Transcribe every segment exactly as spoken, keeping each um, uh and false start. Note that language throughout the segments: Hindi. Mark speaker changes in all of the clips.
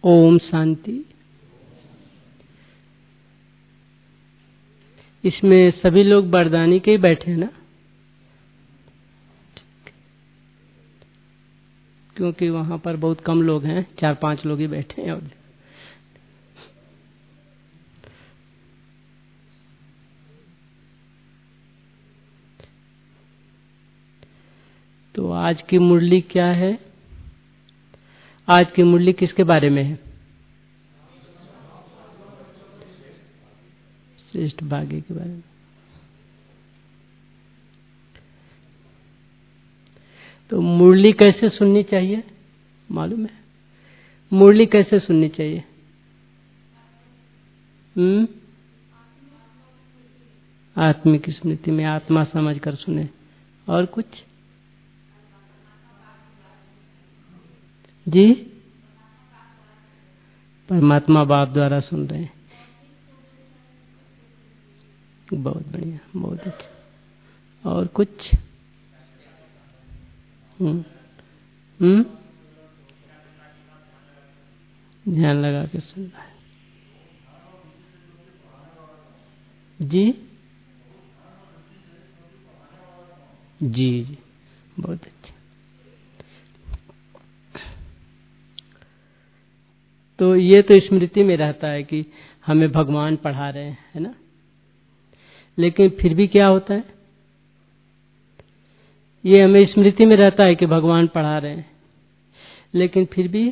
Speaker 1: ओम शांति। इसमें सभी लोग बरदानी के ही बैठे हैं ना, क्योंकि वहां पर बहुत कम लोग हैं, चार पांच लोग ही बैठे हैं। और तो आज की मुरली क्या है? आज की मुरली किसके बारे में है? श्रेष्ठ भाग्य के बारे में। तो मुरली कैसे सुननी चाहिए मालूम है? मुरली कैसे सुननी चाहिए? हम्म आत्मिक स्मृति में आत्मा समझ कर सुने। और कुछ जी? परमात्मा बाप द्वारा सुन रहे हैं। बहुत बढ़िया, बहुत अच्छा। और कुछ? हम्म हम्म ध्यान लगा के सुनना है। जी जी जी बहुत अच्छा। तो ये तो स्मृति में रहता है कि हमें भगवान पढ़ा रहे हैं, है ना? लेकिन फिर भी क्या होता है, ये हमें स्मृति में रहता है कि भगवान पढ़ा रहे हैं, लेकिन फिर भी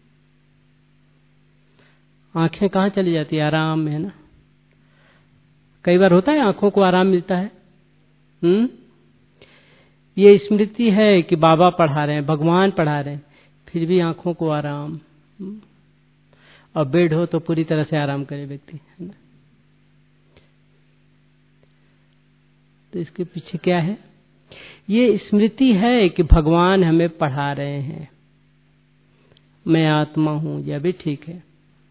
Speaker 1: आंखें कहाँ चली जाती है? आराम में, है ना? कई बार होता है आंखों को आराम मिलता है। हम्म ये स्मृति है कि बाबा पढ़ा रहे हैं, भगवान पढ़ा रहे हैं, फिर भी आंखों को आराम। और बेड हो तो पूरी तरह से आराम करे व्यक्ति, है ना? तो इसके पीछे क्या है? ये स्मृति है कि भगवान हमें पढ़ा रहे हैं, मैं आत्मा हूं, यह भी ठीक है।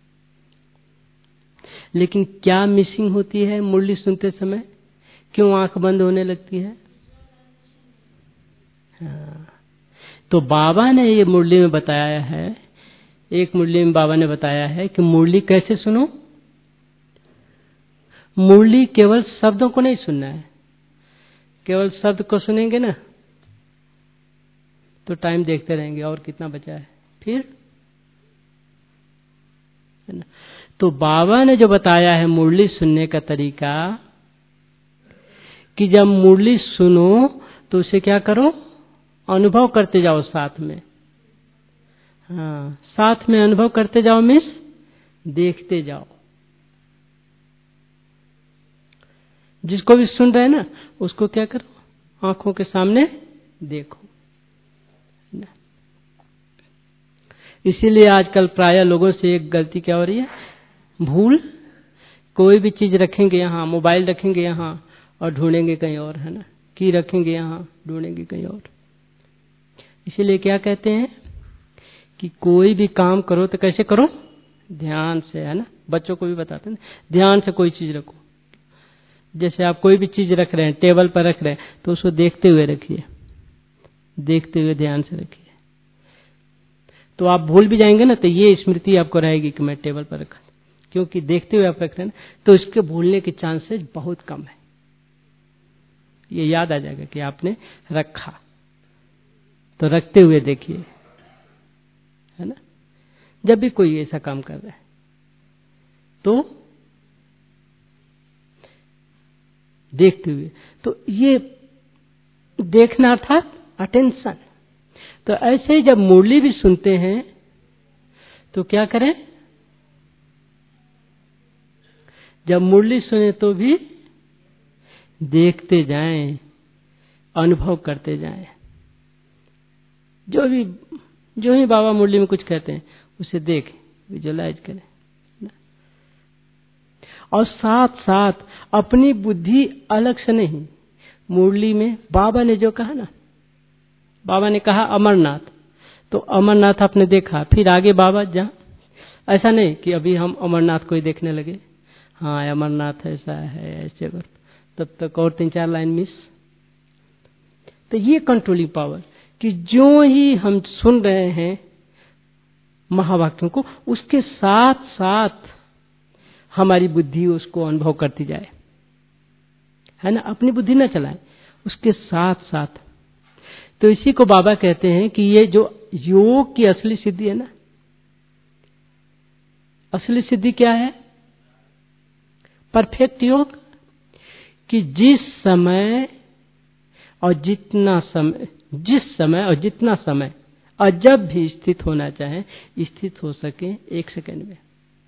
Speaker 1: लेकिन क्या मिसिंग होती है मुरली सुनते समय? क्यों आंख बंद होने लगती है? हाँ। तो बाबा ने ये मुरली में बताया है, एक मुरली में बाबा ने बताया है कि मुरली कैसे सुनो। मुरली केवल शब्दों को नहीं सुनना है। केवल शब्द को सुनेंगे ना तो टाइम देखते रहेंगे और कितना बचा है फिर, है ना? तो बाबा ने जो बताया है मुरली सुनने का तरीका, कि जब मुरली सुनो तो उसे क्या करो? अनुभव करते जाओ साथ में। हाँ, साथ में अनुभव करते जाओ, मिस देखते जाओ। जिसको भी सुन रहे हैं ना उसको क्या करो? आंखों के सामने देखो। इसीलिए आजकल प्राय लोगों से एक गलती क्या हो रही है? भूल। कोई भी चीज रखेंगे यहाँ, मोबाइल रखेंगे यहाँ और ढूंढेंगे कहीं और, है ना? की रखेंगे यहाँ, ढूंढेंगे कहीं और। इसीलिए क्या कहते हैं कि कोई भी काम करो तो कैसे करो? ध्यान से, है ना? बच्चों को भी बताते हैं, ध्यान से कोई चीज रखो। जैसे आप कोई भी चीज रख रहे हैं, टेबल पर रख रहे हैं, तो उसको देखते हुए रखिए, देखते हुए ध्यान से रखिए। तो आप भूल भी जाएंगे ना तो ये स्मृति आपको रहेगी कि मैं टेबल पर रखा, क्योंकि देखते हुए आप रख रहे हैं तो इसके भूलने के चांसेस बहुत कम है। ये याद आ जाएगा कि आपने रखा, तो रखते हुए देखिए, है ना? जब भी कोई ऐसा काम कर रहा है तो देखते हुए, तो ये देखना अर्थात अटेंशन। तो ऐसे ही जब मुरली भी सुनते हैं तो क्या करें? जब मुरली सुने तो भी देखते जाएं, अनुभव करते जाएं। जो भी जो ही बाबा मुरली में कुछ कहते हैं उसे देख विजुअलाइज करें, और साथ साथ अपनी बुद्धि अलग से नहीं। मुरली में बाबा ने जो कहा ना, बाबा ने कहा अमरनाथ, तो अमरनाथ आपने देखा, फिर आगे बाबा जहाँ, ऐसा नहीं कि अभी हम अमरनाथ को ही देखने लगे, हाँ अमरनाथ ऐसा है ऐसे, तब तक और तीन चार लाइन मिस। तो ये कंट्रोलिंग पावर कि जो ही हम सुन रहे हैं महावाक्यों को, उसके साथ साथ हमारी बुद्धि उसको अनुभव करती जाए, है ना। अपनी बुद्धि न चलाए, उसके साथ साथ। तो इसी को बाबा कहते हैं कि ये जो योग की असली सिद्धि है ना, असली सिद्धि क्या है? परफेक्ट योग, कि जिस समय और जितना समय, जिस समय और जितना समय और जब भी स्थित होना चाहे स्थित हो सके एक सेकंड में।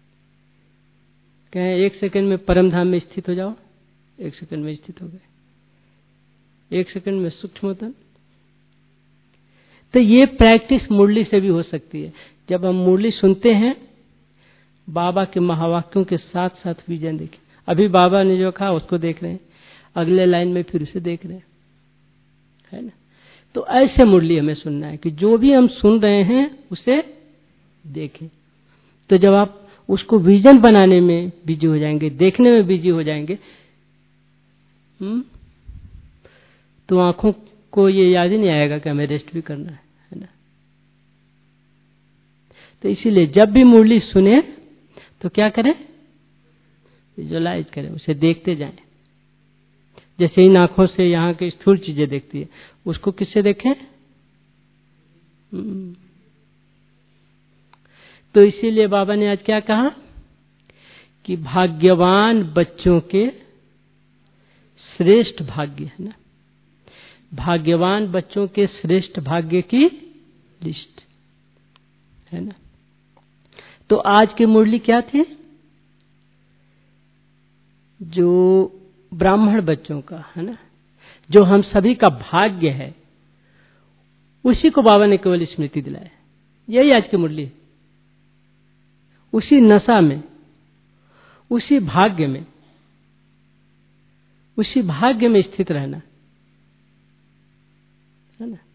Speaker 1: कहें एक सेकंड में परम धाम में स्थित हो जाओ, एक सेकंड में स्थित हो गए, एक सेकंड में सूक्ष्मतन। तो ये प्रैक्टिस मुरली से भी हो सकती है। जब हम मुरली सुनते हैं, बाबा के महावाक्यों के साथ साथ विजन देखें। अभी बाबा ने जो कहा उसको देख रहे हैं, अगले लाइन में फिर उसे देख रहे हैं, है ना। तो ऐसे मुरली हमें सुनना है कि जो भी हम सुन रहे हैं उसे देखें। तो जब आप उसको विजन बनाने में बिजी हो जाएंगे, देखने में बिजी हो जाएंगे, हुँ? तो आंखों को ये याद ही नहीं आएगा कि हमें रेस्ट भी करना है, है ना। तो इसीलिए जब भी मुरली सुने तो क्या करें? विजुअलाइज करें, उसे देखते जाएं। जैसे इन आंखों से यहाँ की स्थूल चीजें देखती है, उसको किससे देखें? तो इसीलिए बाबा ने आज क्या कहा कि भाग्यवान बच्चों के श्रेष्ठ भाग्य, है ना। भाग्यवान बच्चों के श्रेष्ठ भाग्य की लिस्ट, है ना। तो आज की मुरली क्या थी? जो ब्राह्मण बच्चों का, है ना, जो हम सभी का भाग्य है, उसी को बाबा ने केवल स्मृति दिलाया। यही आज की मुरली। उसी नशा में, उसी भाग्य में, उसी भाग्य में स्थित रहना, है ना,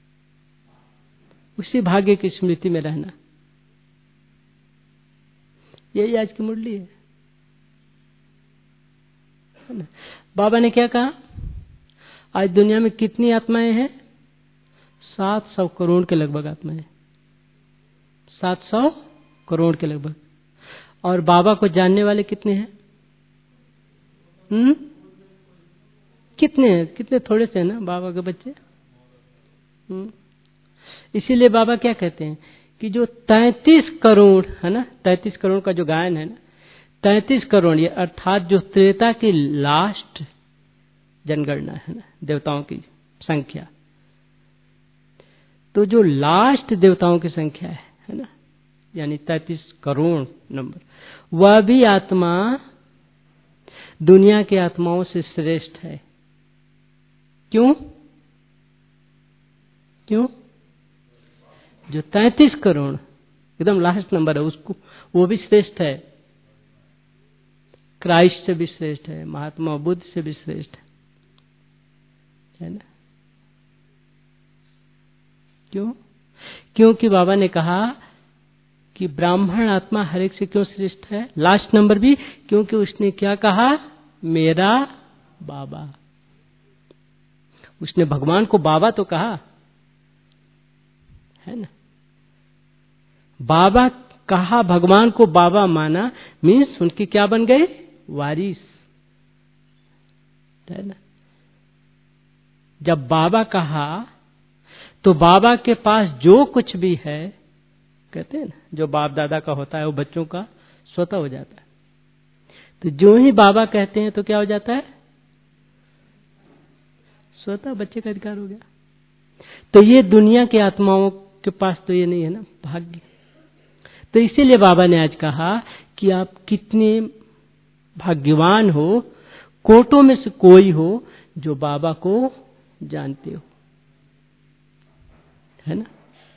Speaker 1: उसी भाग्य की स्मृति में रहना, यही आज की मुरली है, है ना। बाबा ने क्या कहा? आज दुनिया में कितनी आत्माएं हैं? सात सौ करोड़ के लगभग आत्माएं, सात सौ करोड़ के लगभग। और बाबा को जानने वाले कितने हैं? हम्म कितने हैं? कितने थोड़े से हैं ना बाबा के बच्चे। हम्म इसीलिए बाबा क्या कहते हैं कि जो तैंतीस करोड़ है ना, तैंतीस करोड़ का जो गायन है ना, तैंतीस करोड़, ये अर्थात जो त्रेता की लास्ट जनगणना है ना, देवताओं की संख्या, तो जो लास्ट देवताओं की संख्या है, है ना, यानी तैंतीस करोड़ नंबर, वह भी आत्मा दुनिया की आत्माओं से श्रेष्ठ है। क्यों? क्यों? जो तैंतीस करोड़ एकदम लास्ट नंबर है, उसको वो भी श्रेष्ठ है, क्राइस्ट से भी श्रेष्ठ है, महात्मा बुद्ध से भी श्रेष्ठ है, है ना। क्यों? क्योंकि बाबा ने कहा कि ब्राह्मण आत्मा हर एक से क्यों श्रेष्ठ है, लास्ट नंबर भी, क्योंकि उसने क्या कहा? मेरा बाबा। उसने भगवान को बाबा तो कहा, है ना। बाबा कहा, भगवान को बाबा माना, मीन्स उनकी क्या बन गए? वारिस, है ना। जब बाबा कहा तो बाबा के पास जो कुछ भी है, कहते हैं ना, जो बाप दादा का होता है वो बच्चों का स्वतः हो जाता है। तो जो ही बाबा कहते हैं तो क्या हो जाता है? स्वतः बच्चे का अधिकार हो गया। तो ये दुनिया की आत्माओं के पास तो ये नहीं है ना भाग्य। तो इसीलिए बाबा ने आज कहा कि आप कितने भाग्यवान हो, कोटों में से कोई हो जो बाबा को जानते हो, है ना।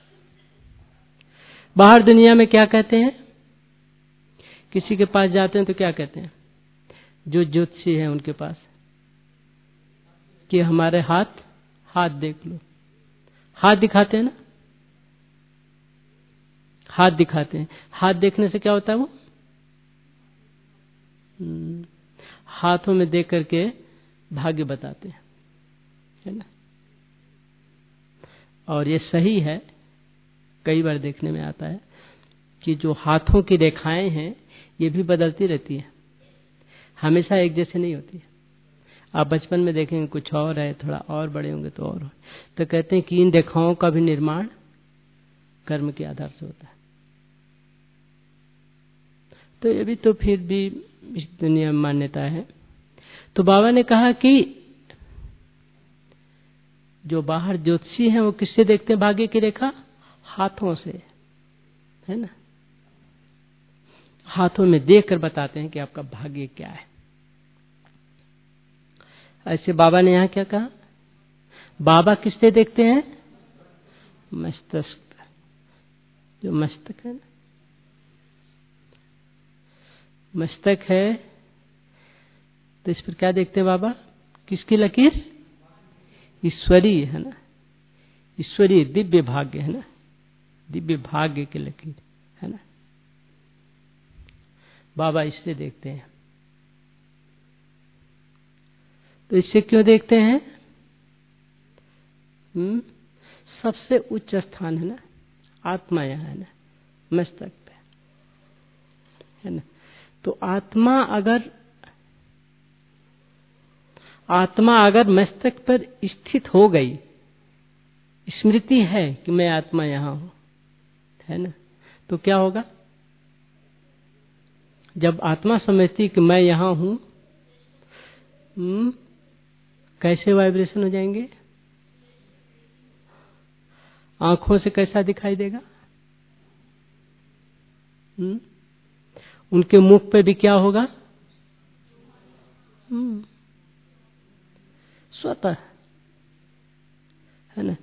Speaker 1: बाहर दुनिया में क्या कहते हैं? किसी के पास जाते हैं तो क्या कहते हैं? जो ज्योतिषी है उनके पास, कि हमारे हाथ हाथ देख लो। हाथ दिखाते हैं ना, हाथ दिखाते हैं। हाथ देखने से क्या होता है? वो हाथों में देख करके भाग्य बताते हैं, है ना। और ये सही है, कई बार देखने में आता है कि जो हाथों की रेखाएं हैं ये भी बदलती रहती है, हमेशा एक जैसे नहीं होती है। आप बचपन में देखेंगे कुछ और है, थोड़ा और बड़े होंगे तो और हो। तो कहते हैं कि इन रेखाओं का भी निर्माण कर्म के आधार से होता है। तो ये भी तो फिर भी इस दुनिया में मान्यता है। तो बाबा ने कहा कि जो बाहर ज्योतिषी हैं वो किससे देखते हैं भाग्य की रेखा? हाथों से, है ना। हाथों में देखकर बताते हैं कि आपका भाग्य क्या है। ऐसे बाबा ने यहां क्या कहा? बाबा किससे देखते हैं? मस्तिष्क, जो मस्तक है ना, मस्तक है, तो इस पर क्या देखते हैं बाबा? किसकी लकीर? ईश्वरीय, है ना, ईश्वरीय दिव्य भाग्य, है ना, दिव्य भाग्य की लकीर, है ना। बाबा इससे देखते हैं। तो इससे क्यों देखते हैं? हम्म सबसे उच्च स्थान है ना, आत्मा यहाँ है ना, मस्तक पे, है ना। तो आत्मा अगर आत्मा अगर मस्तक पर स्थित हो गई, स्मृति है कि मैं आत्मा यहां हूं, है ना, तो क्या होगा? जब आत्मा समझती कि मैं यहां हूं, कैसे वाइब्रेशन हो जाएंगे? आंखों से कैसा दिखाई देगा? हुँ? उनके मुख पे भी क्या होगा? स्वतः, है ना।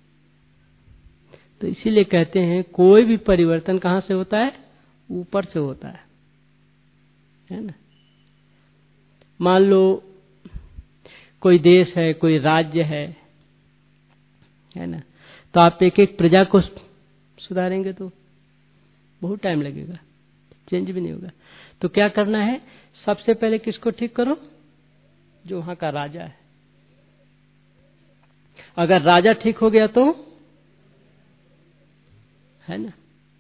Speaker 1: तो इसीलिए कहते हैं कोई भी परिवर्तन कहां से होता है? ऊपर से होता है, है ना। मान लो कोई देश है, कोई राज्य है, है ना, तो आप एक एक प्रजा को सुधारेंगे तो बहुत टाइम लगेगा, चेंज भी नहीं होगा। तो क्या करना है? सबसे पहले किसको ठीक करो? जो वहां का राजा है। अगर राजा ठीक हो गया तो, है ना।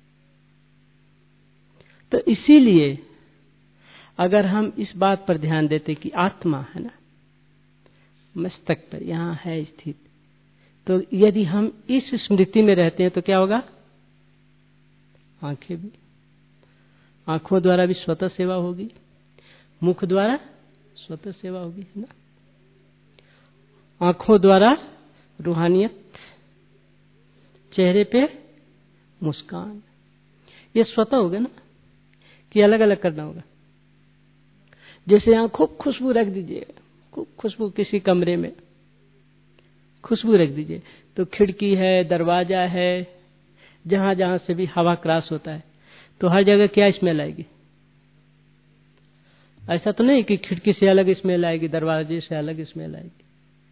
Speaker 1: तो इसीलिए अगर हम इस बात पर ध्यान देते कि आत्मा, है ना, मस्तक पर यहां है स्थित, तो यदि हम इस स्मृति में रहते हैं तो क्या होगा? आंखें भी, आंखों द्वारा भी स्वतः सेवा होगी, मुख द्वारा स्वतः सेवा होगी, है ना। आंखों द्वारा रूहानियत, चेहरे पे मुस्कान, ये स्वतः होगा ना, कि अलग अलग करना होगा। जैसे यहां खूब खुशबू रख दीजिए, खूब खुशबू किसी कमरे में खुशबू रख दीजिए, तो खिड़की है, दरवाजा है, जहां जहां से भी हवा क्रॉस होता है तो हर जगह क्या स्मेल आएगी? ऐसा तो नहीं कि खिड़की से अलग स्मेल आएगी, दरवाजे से अलग स्मेल आएगी।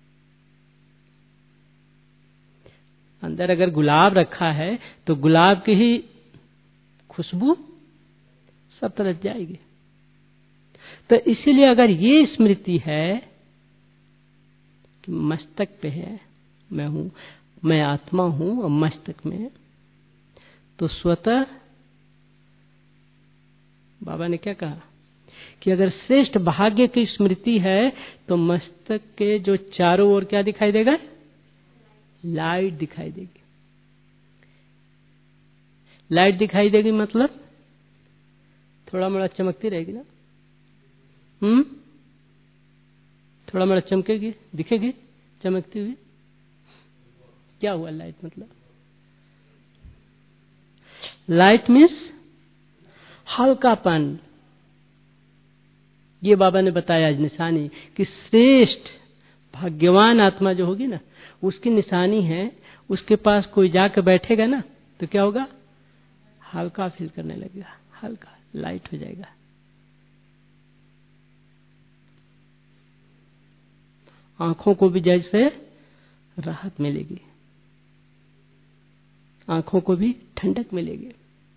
Speaker 1: अंदर अगर गुलाब रखा है तो गुलाब की ही खुशबू सब तरफ जाएगी। तो इसीलिए अगर ये स्मृति है कि मस्तक पे है, मैं हूं, मैं आत्मा हूं और मस्तक में, तो स्वतः बाबा ने क्या कहा कि अगर श्रेष्ठ भाग्य की स्मृति है तो मस्तक के जो चारों ओर क्या दिखाई देगा? लाइट दिखाई देगी। लाइट दिखाई देगी मतलब थोड़ा मोड़ा चमकती रहेगी ना, हम्म थोड़ा मोड़ा चमकेगी, दिखेगी चमकती हुई। क्या हुआ लाइट मतलब? लाइट मीन्स हल्कापन। ये बाबा ने बताया आज निशानी कि श्रेष्ठ भाग्यवान आत्मा जो होगी ना, उसकी निशानी है, उसके पास कोई जाकर बैठेगा ना तो क्या होगा? हल्का फील करने लगेगा, हल्का लाइट हो जाएगा। आंखों को भी जैसे राहत मिलेगी, आंखों को भी ठंडक मिलेगी।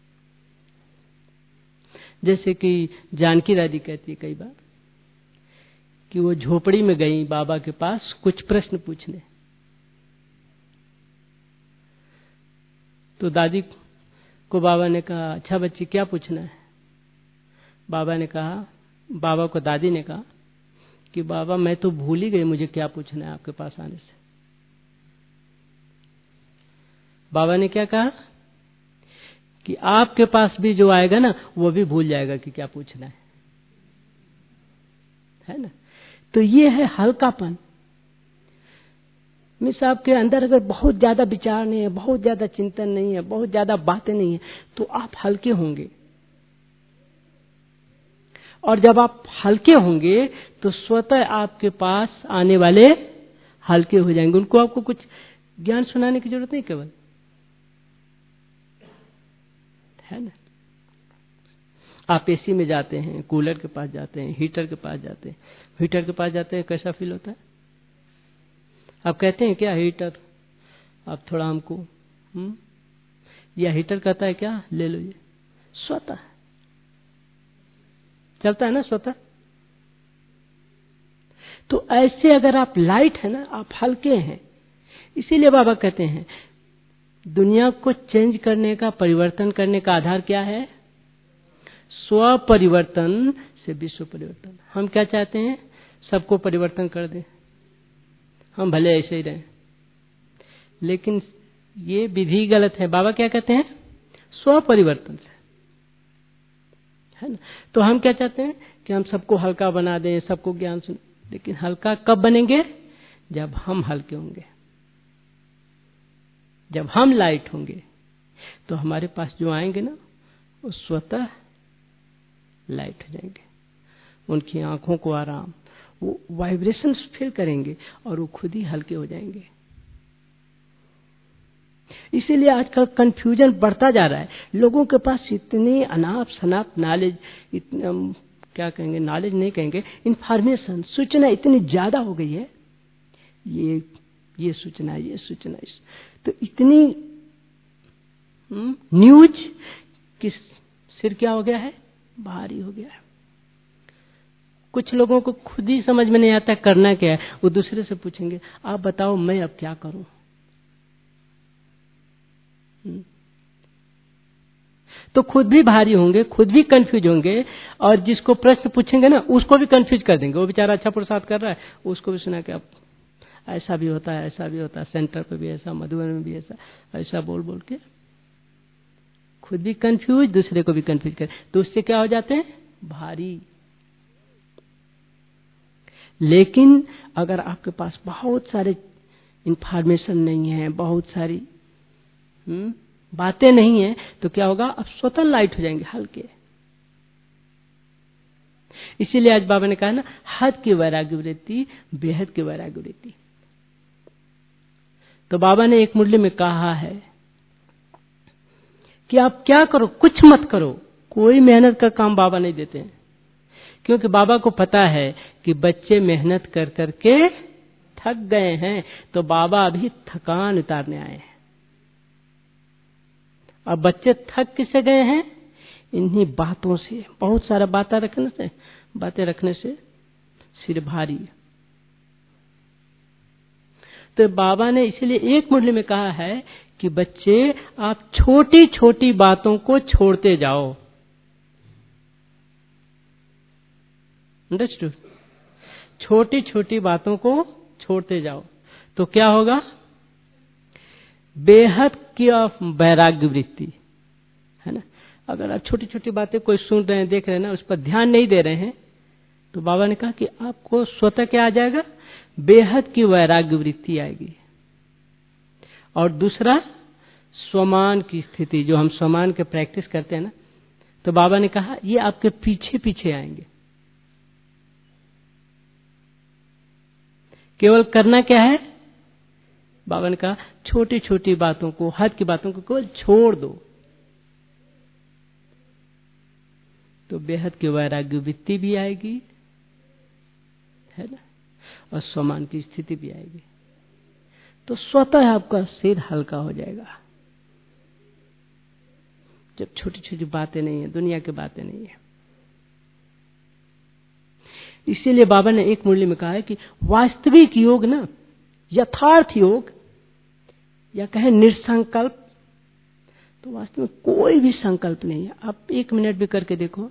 Speaker 1: जैसे कि जानकी दादी कहती है कई बार कि वो झोपड़ी में गई बाबा के पास कुछ प्रश्न पूछने, तो दादी को बाबा ने कहा, अच्छा बच्ची क्या पूछना है? बाबा ने कहा, बाबा को दादी ने कहा कि बाबा मैं तो भूल ही गई मुझे क्या पूछना है आपके पास आने से। बाबा ने क्या कहा कि आपके पास भी जो आएगा ना वो भी भूल जाएगा कि क्या पूछना है, है ना। तो ये है हल्कापन। मिस आपके अंदर अगर बहुत ज्यादा विचार नहीं है, बहुत ज्यादा चिंतन नहीं है, बहुत ज्यादा बातें नहीं है, तो आप हल्के होंगे। और जब आप हल्के होंगे तो स्वतः आपके पास आने वाले हल्के हो जाएंगे। उनको आपको कुछ ज्ञान सुनाने की जरूरत नहीं, केवल, है ना। आप एसी में जाते हैं, कूलर के पास जाते हैं, हीटर के पास जाते हैं, हीटर के पास जाते हैं, कैसा फील होता है? आप कहते हैं क्या हीटर आप थोड़ा हमको, हम्म या हीटर कहता है क्या ले लो, ये स्वतः चलता है ना स्वतः। तो ऐसे अगर आप लाइट है ना, आप हल्के हैं। इसीलिए बाबा कहते हैं दुनिया को चेंज करने का, परिवर्तन करने का आधार क्या है? स्व परिवर्तन से विश्व परिवर्तन। हम क्या चाहते हैं? सबको परिवर्तन कर दें, हम भले ऐसे ही रहें, लेकिन ये विधि गलत है। बाबा क्या कहते हैं? स्व परिवर्तन से, है ना। तो हम क्या चाहते हैं कि हम सबको हल्का बना दें, सबको ज्ञान सुन, लेकिन हल्का कब बनेंगे? जब हम हल्के होंगे, जब हम लाइट होंगे, तो हमारे पास जो आएंगे ना वो स्वतः लाइट हो जाएंगे। उनकी आंखों को आराम, वो वाइब्रेशन फील करेंगे और वो खुद ही हल्के हो जाएंगे। इसीलिए आजकल कंफ्यूजन बढ़ता जा रहा है। लोगों के पास इतनी अनाप शनाप नॉलेज, इतना क्या कहेंगे, नॉलेज नहीं कहेंगे, इंफॉर्मेशन, सूचना इतनी ज्यादा हो गई है। ये ये सूचना, ये सूचना, तो इतनी न्यूज किस सिर क्या हो गया है? भारी हो गया है। कुछ लोगों को खुद ही समझ में नहीं आता करना क्या है। वो दूसरे से पूछेंगे आप बताओ मैं अब क्या करूं। तो खुद भी भारी होंगे, खुद भी कंफ्यूज होंगे, और जिसको प्रश्न पूछेंगे ना उसको भी कंफ्यूज कर देंगे। वो बेचारा अच्छा पुरुषार्थ कर रहा है, उसको भी सुना कि अब ऐसा भी होता है, ऐसा भी होता है, सेंटर पे भी ऐसा, मधुबन में भी ऐसा, ऐसा बोल बोल के खुद भी कंफ्यूज, दूसरे को भी कंफ्यूज कर। तो उससे क्या हो जाते हैं? भारी। लेकिन अगर आपके पास बहुत सारे इंफॉर्मेशन नहीं है, बहुत सारी हम्म बातें नहीं है, तो क्या होगा? आप स्वतः लाइट हो जाएंगे, हल्के। इसीलिए आज बाबा ने कहा ना, हद की वैराग्य वृत्ति, बेहद की वैराग्य वृत्ति। तो बाबा ने एक मुरली में कहा है कि आप क्या करो, कुछ मत करो। कोई मेहनत का काम बाबा नहीं देते हैं, क्योंकि बाबा को पता है कि बच्चे मेहनत कर करके थक गए हैं, तो बाबा अभी थकान उतारने आए हैं। अब बच्चे थक किससे गए हैं? इन्हीं बातों से, बहुत सारा बातें रखने से, बातें रखने से सिर भारी। तो बाबा ने इसीलिए एक मुरली में कहा है कि बच्चे आप छोटी छोटी बातों को छोड़ते जाओ। अंडरस्टूड? छोटी छोटी बातों को छोड़ते जाओ तो क्या होगा? बेहद की वैराग्य वृत्ति, है ना। अगर आप छोटी छोटी बातें कोई सुन रहे हैं, देख रहे हैं ना, उस पर ध्यान नहीं दे रहे हैं, तो बाबा ने कहा कि आपको स्वतः क्या आ जाएगा? बेहद की वैराग्य वृत्ति आएगी। और दूसरा, स्वमान की स्थिति, जो हम स्वमान के प्रैक्टिस करते हैं ना, तो बाबा ने कहा ये आपके पीछे पीछे आएंगे। केवल करना क्या है? बाबा ने कहा छोटी छोटी बातों को, हद की बातों को केवल छोड़ दो, तो बेहद की वैराग्य वृत्ति भी आएगी, है ना, और स्वमान की स्थिति भी आएगी। तो स्वतः आपका सिर हल्का हो जाएगा, जब छोटी छोटी बातें नहीं है, दुनिया की बातें नहीं है। इसीलिए बाबा ने एक मुरली में कहा है कि वास्तविक योग ना, यथार्थ योग, या कहें निसंकल्प तो वास्तव में कोई भी संकल्प नहीं है। आप एक मिनट भी करके देखो,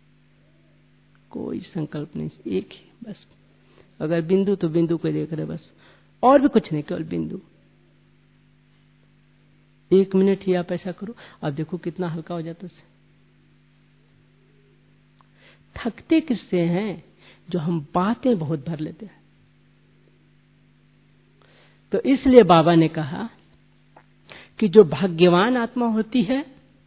Speaker 1: कोई संकल्प नहीं, एक ही बस। अगर बिंदु तो बिंदु को देख रहे बस, और भी कुछ नहीं, केवल बिंदु। एक मिनट ही आप ऐसा करो, अब देखो कितना हल्का हो जाता है। थकते किससे हैं? जो हम बातें बहुत भर लेते हैं। तो इसलिए बाबा ने कहा कि जो भाग्यवान आत्मा होती है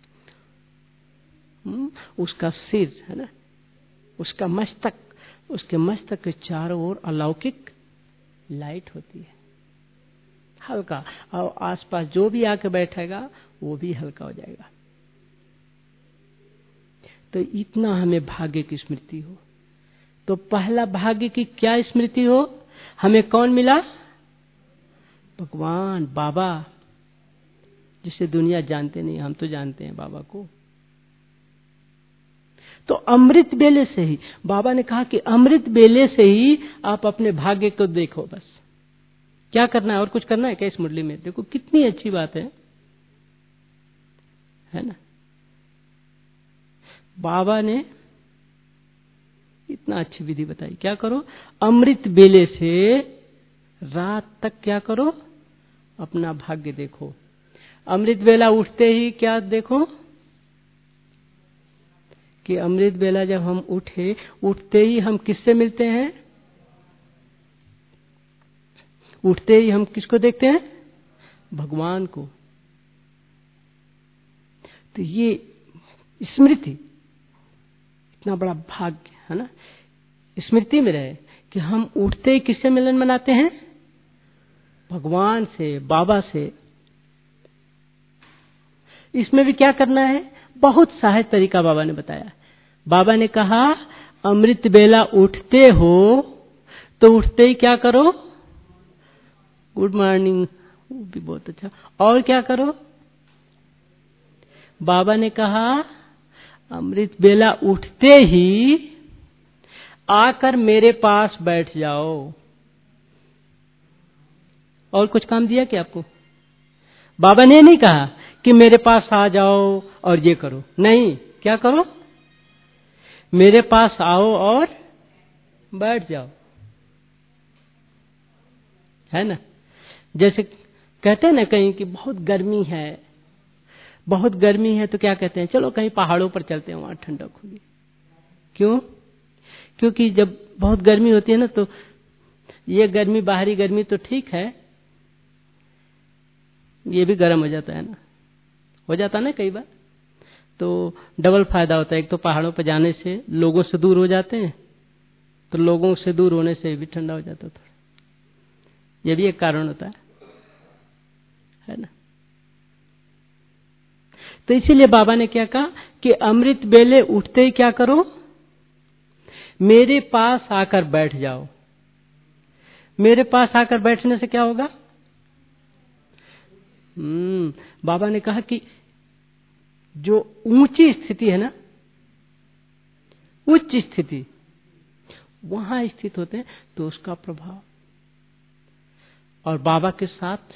Speaker 1: उसका सिर है ना, उसका मस्तक, उसके मस्तक के चारों ओर अलौकिक लाइट होती है, हल्का, और आसपास जो भी आके बैठेगा वो भी हल्का हो जाएगा। तो इतना हमें भाग्य की स्मृति हो। तो पहला भाग्य की क्या स्मृति हो? हमें कौन मिला? भगवान, बाबा, जिसे दुनिया जानते नहीं, हम तो जानते हैं बाबा को। तो अमृत बेले से ही बाबा ने कहा कि अमृत बेले से ही आप अपने भाग्य को देखो। बस क्या करना है? और कुछ करना है क्या इस मुरली में? देखो कितनी अच्छी बात है, है ना। बाबा ने इतना अच्छी विधि बताई। क्या करो? अमृत बेले से रात तक क्या करो? अपना भाग्य देखो। अमृत बेला उठते ही क्या देखो कि अमृत बेला जब हम उठे, उठते ही हम किससे मिलते हैं? उठते ही हम किसको देखते हैं? भगवान को। तो ये स्मृति इतना बड़ा भाग्य है ना, स्मृति में रहे कि हम उठते ही किससे मिलन मनाते हैं? भगवान से, बाबा से। इसमें भी क्या करना है? बहुत सहज तरीका बाबा ने बताया। बाबा ने कहा अमृत बेला उठते हो तो उठते ही क्या करो? गुड मॉर्निंग, वो भी बहुत अच्छा। और क्या करो? बाबा ने कहा अमृत बेला उठते ही आकर मेरे पास बैठ जाओ। और कुछ काम दिया क्या आपको? बाबा ने नहीं कहा कि मेरे पास आ जाओ और ये करो, नहीं। क्या करो? मेरे पास आओ और बैठ जाओ, है ना। जैसे कहते हैं ना कहीं कि बहुत गर्मी है, बहुत गर्मी है तो क्या कहते हैं? चलो कहीं पहाड़ों पर चलते हैं, वहां ठंडक होगी। क्यों? क्योंकि जब बहुत गर्मी होती है ना, तो ये गर्मी, बाहरी गर्मी तो ठीक है, ये भी गर्म हो जाता है ना, हो जाता है ना कई बार। तो डबल फायदा होता है। एक तो पहाड़ों पर जाने से लोगों से दूर हो जाते हैं, तो लोगों से दूर होने से भी ठंडा हो जाता है थोड़ा, ये भी एक कारण होता है, है ना। तो इसीलिए बाबा ने क्या कहा कि अमृत बेले उठते ही क्या करो? मेरे पास आकर बैठ जाओ। मेरे पास आकर बैठने से क्या होगा? हम्म बाबा ने कहा कि जो ऊंची स्थिति है ना, उच्च स्थिति, वहां स्थित होते हैं तो उसका प्रभाव, और बाबा के साथ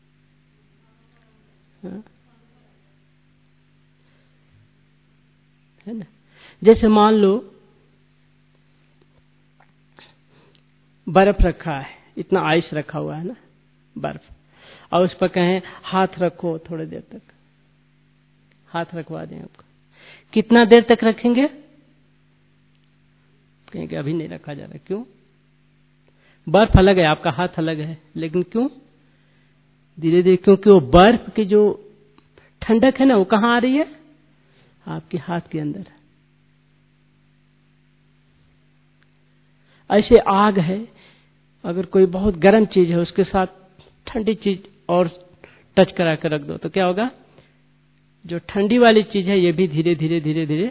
Speaker 1: है ना। जैसे मान लो बर्फ रखा है, इतना आइस रखा हुआ है ना, बर्फ, और उस पर कहें हाथ रखो थोड़ी देर तक, हाथ रखवा दें आपको, कितना देर तक रखेंगे? कहेंगे अभी नहीं रखा जा रहा। क्यों? बर्फ अलग है, आपका हाथ अलग है, लेकिन क्यों? धीरे धीरे, क्योंकि वो बर्फ की जो ठंडक है ना, वो कहां आ रही है? आपके हाथ के अंदर। ऐसे आग है, अगर कोई बहुत गर्म चीज है उसके साथ ठंडी चीज और टच करा कर रख दो तो क्या होगा? जो ठंडी वाली चीज है ये भी धीरे धीरे धीरे धीरे,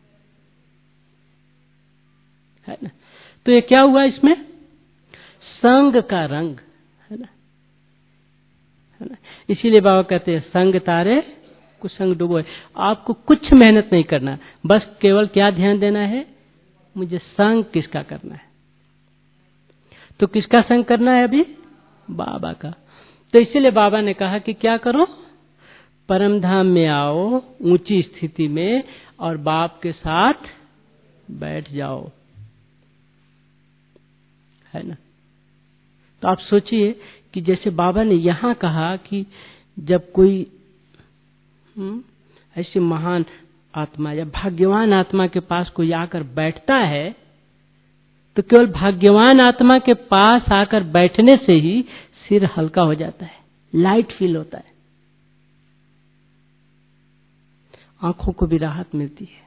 Speaker 1: है ना। तो ये क्या हुआ इसमें? संग का रंग, है ना, है ना। इसीलिए बाबा कहते हैं संग तारे कुछ संग डूबो। आपको कुछ मेहनत नहीं करना, बस केवल क्या ध्यान देना है? मुझे संग किसका करना है। तो किसका संग करना है अभी? बाबा का। तो इसीलिए बाबा ने कहा कि क्या करो? परम धाम में आओ ऊंची स्थिति में और बाप के साथ बैठ जाओ, है ना। तो आप सोचिए कि जैसे बाबा ने यहां कहा कि जब कोई ऐसे महान आत्मा या भाग्यवान आत्मा के पास कोई आकर बैठता है, तो केवल भाग्यवान आत्मा के पास आकर बैठने से ही सिर हल्का हो जाता है, लाइट फील होता है, आंखों को भी राहत मिलती है,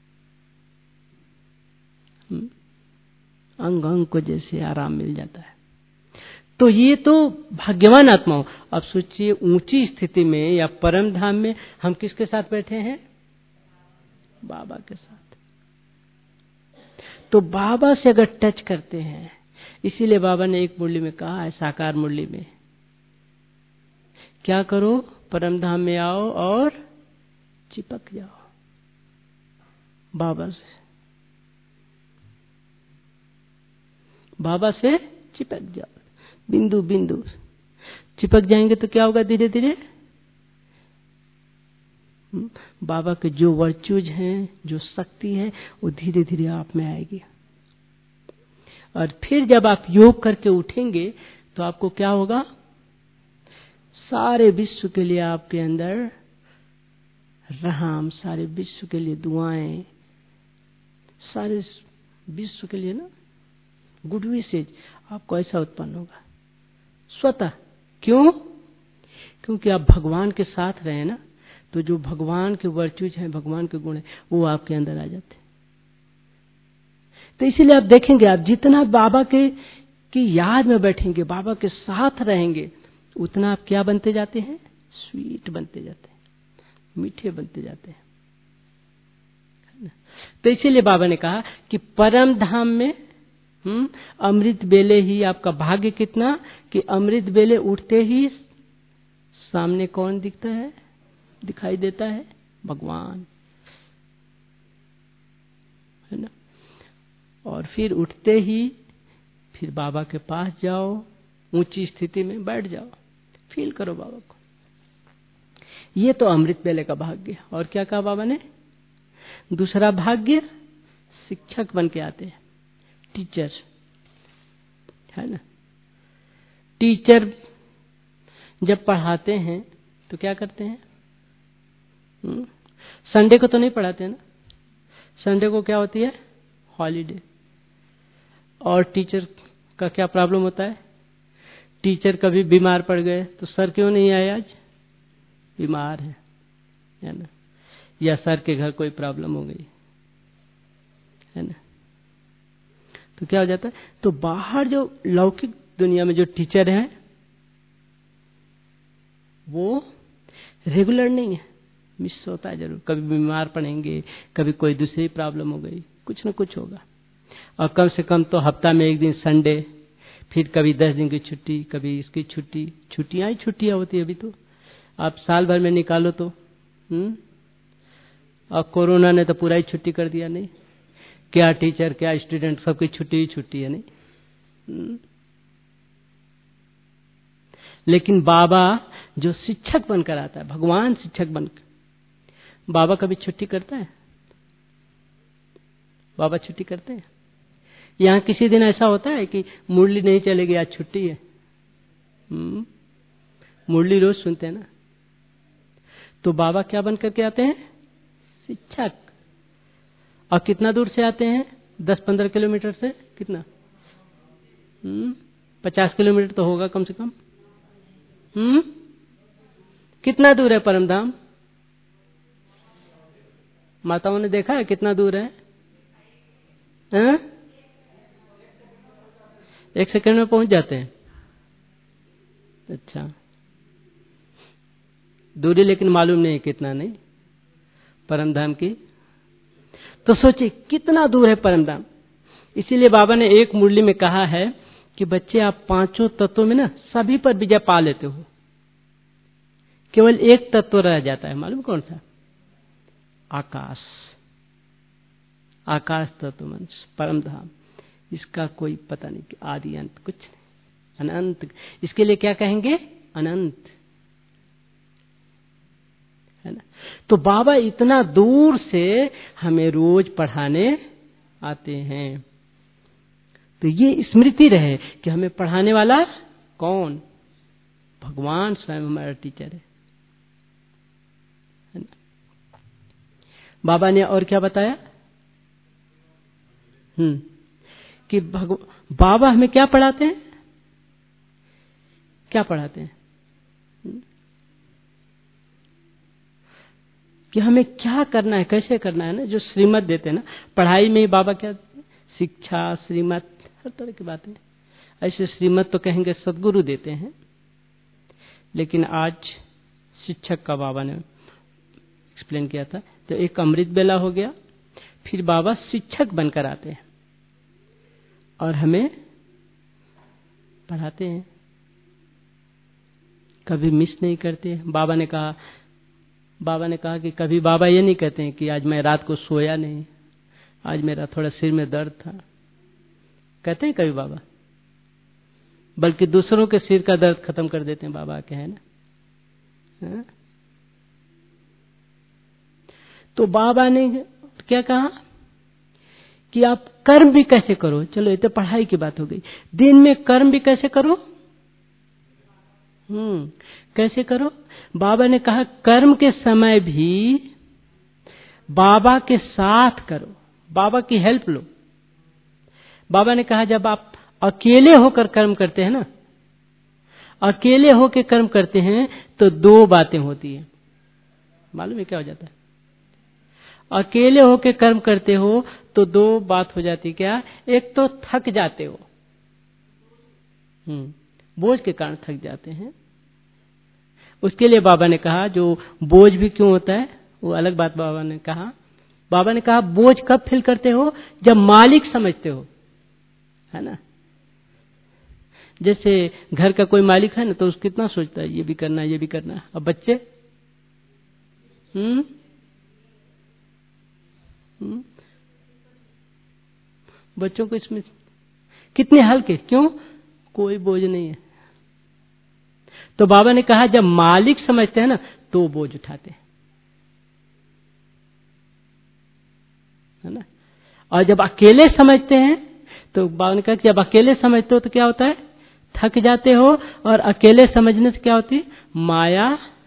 Speaker 1: अंग अंग को जैसे आराम मिल जाता है। तो ये तो भाग्यवान आत्माओं। अब सोचिए ऊंची स्थिति में या परम धाम में हम किसके साथ बैठे हैं? बाबा के साथ। तो बाबा से अगर टच करते हैं, इसीलिए बाबा ने एक मुरली में कहा है, साकार मुरली में, क्या करो? परम धाम में आओ और चिपक जाओ बाबा से, बाबा से चिपक जाओ, बिंदु बिंदु चिपक जाएंगे तो क्या होगा? धीरे धीरे बाबा के जो वर्चूज हैं, जो शक्ति है, वो धीरे धीरे आप में आएगी। और फिर जब आप योग करके उठेंगे तो आपको क्या होगा? सारे विश्व के लिए आपके अंदर रहम, सारे विश्व के लिए दुआएं, सारे विश्व के लिए ना गुड विशेज आपको ऐसा उत्पन्न होगा स्वतः। क्यों? क्योंकि आप भगवान के साथ रहे ना, तो जो भगवान के वर्चूज हैं, भगवान के गुण हैं, वो आपके अंदर आ जाते हैं। तो इसीलिए आप देखेंगे, आप जितना बाबा के की याद में बैठेंगे, बाबा के साथ रहेंगे, उतना आप क्या बनते जाते हैं? स्वीट बनते जाते हैं, मीठे बनते जाते हैं। तो इसीलिए बाबा ने कहा कि परम धाम में हम्म अमृत बेले ही आपका भाग्य कितना कि अमृत बेले उठते ही सामने कौन दिखता है? दिखाई देता है भगवान, है ना। और फिर उठते ही फिर बाबा के पास जाओ, ऊंची स्थिति में बैठ जाओ, फील करो बाबा को। ये तो अमृत बेले का भाग्य। और क्या कहा बाबा ने? दूसरा भाग्य शिक्षक बन के आते हैं, टीचर, है ना। टीचर जब पढ़ाते हैं तो क्या करते हैं? संडे को तो नहीं पढ़ाते हैं ना। संडे को क्या होती है? हॉलीडे। और टीचर का क्या प्रॉब्लम होता है? टीचर कभी बीमार पड़ गए तो सर क्यों नहीं आए आज? बीमार है, है ना। या सर के घर कोई प्रॉब्लम हो गई, है ना। तो क्या हो जाता है? तो बाहर जो लौकिक दुनिया में जो टीचर हैं वो रेगुलर नहीं है, मिस होता है जरूर। कभी बीमार पड़ेंगे, कभी कोई दूसरी प्रॉब्लम हो गई, कुछ न कुछ होगा। और कम से कम तो हफ्ता में एक दिन संडे, फिर कभी दस दिन की छुट्टी, कभी इसकी छुट्टी, छुट्टियां ही छुट्टियां होती है। अभी तो आप साल भर में निकालो तो हम्म और कोरोना ने तो पूरा ही छुट्टी कर दिया। नहीं, क्या टीचर क्या स्टूडेंट, सबकी छुट्टी ही छुट्टी है। नहीं हुँ? लेकिन बाबा जो शिक्षक बनकर आता है, भगवान शिक्षक बनकर, बाबा कभी छुट्टी करता है? बाबा छुट्टी करते हैं? यहाँ किसी दिन ऐसा होता है कि मुरली नहीं चलेगी, आज छुट्टी है? हुँ? मुरली रोज सुनते हैं ना। तो बाबा क्या बन करके आते हैं? शिक्षक। और कितना दूर से आते हैं? दस पंद्रह किलोमीटर से। कितना? हम्म पचास किलोमीटर तो होगा कम से कम। हम्म कितना दूर है परमधाम? माताओं ने देखा है कितना दूर है? हैं? एक सेकंड में पहुंच जाते हैं। अच्छा, दूरी लेकिन मालूम नहीं कितना, नहीं परमधाम की। तो सोचिए कितना दूर है परमधाम। इसीलिए बाबा ने एक मुरली में कहा है कि बच्चे आप पांचों तत्वों में ना सभी पर विजय पा लेते हो, केवल एक तत्व रह जाता है। मालूम कौन सा? आकाश। आकाश तत्व मन परमधाम, इसका कोई पता नहीं कि आदि अंत कुछ नहीं, अनंत। इसके लिए क्या कहेंगे? अनंत। है ना। तो बाबा इतना दूर से हमें रोज पढ़ाने आते हैं। तो ये स्मृति रहे कि हमें पढ़ाने वाला कौन? भगवान स्वयं हमारा टीचर है, है ना। बाबा ने और क्या बताया? हम्म कि भगव... बाबा हमें क्या पढ़ाते हैं? क्या पढ़ाते हैं? कि हमें क्या करना है, कैसे करना है ना। जो श्रीमत देते हैं ना पढ़ाई में, बाबा क्या, शिक्षा श्रीमत हर तरह की बातें। ऐसे श्रीमत तो कहेंगे सदगुरु देते हैं, लेकिन आज शिक्षक का बाबा ने एक्सप्लेन किया था। तो एक अमृत बेला हो गया, फिर बाबा शिक्षक बनकर आते हैं और हमें पढ़ाते हैं, कभी मिस नहीं करते। बाबा ने कहा बाबा ने कहा कि कभी बाबा ये नहीं कहते हैं कि आज मैं रात को सोया नहीं, आज मेरा थोड़ा सिर में दर्द था, कहते हैं कभी बाबा? बल्कि दूसरों के सिर का दर्द खत्म कर देते हैं बाबा के, है ना। है? तो बाबा ने क्या कहा कि आप कर्म भी कैसे करो। चलो ये तो पढ़ाई की बात हो गई, दिन में कर्म भी कैसे करो। हम्म कैसे करो? बाबा ने कहा कर्म के समय भी बाबा के साथ करो, बाबा की हेल्प लो। बाबा ने कहा जब आप अकेले होकर कर्म करते हैं ना, अकेले होकर कर्म करते हैं तो दो बातें होती हैं। मालूम है क्या हो जाता है? अकेले होकर कर्म करते हो तो दो बात हो जाती। क्या? एक तो थक जाते हो, हम्म बोझ के कारण थक जाते हैं। उसके लिए बाबा ने कहा जो बोझ भी क्यों होता है वो अलग बात बाबा ने कहा। बाबा ने कहा बोझ कब फील करते हो? जब मालिक समझते हो, है ना। जैसे घर का कोई मालिक है ना तो उसको कितना सोचता है ये भी करना ये भी करना। अब बच्चे हम्म हम्म बच्चों को इसमें कितने हल्के, क्यों? कोई बोझ नहीं है। तो बाबा ने कहा जब मालिक समझते हैं ना तो बोझ उठाते हैं, है ना। और जब अकेले समझते हैं तो बाबा ने कहा कि जब अकेले समझते हो तो क्या होता है? थक जाते हो। और अकेले समझने से क्या होती है? माया,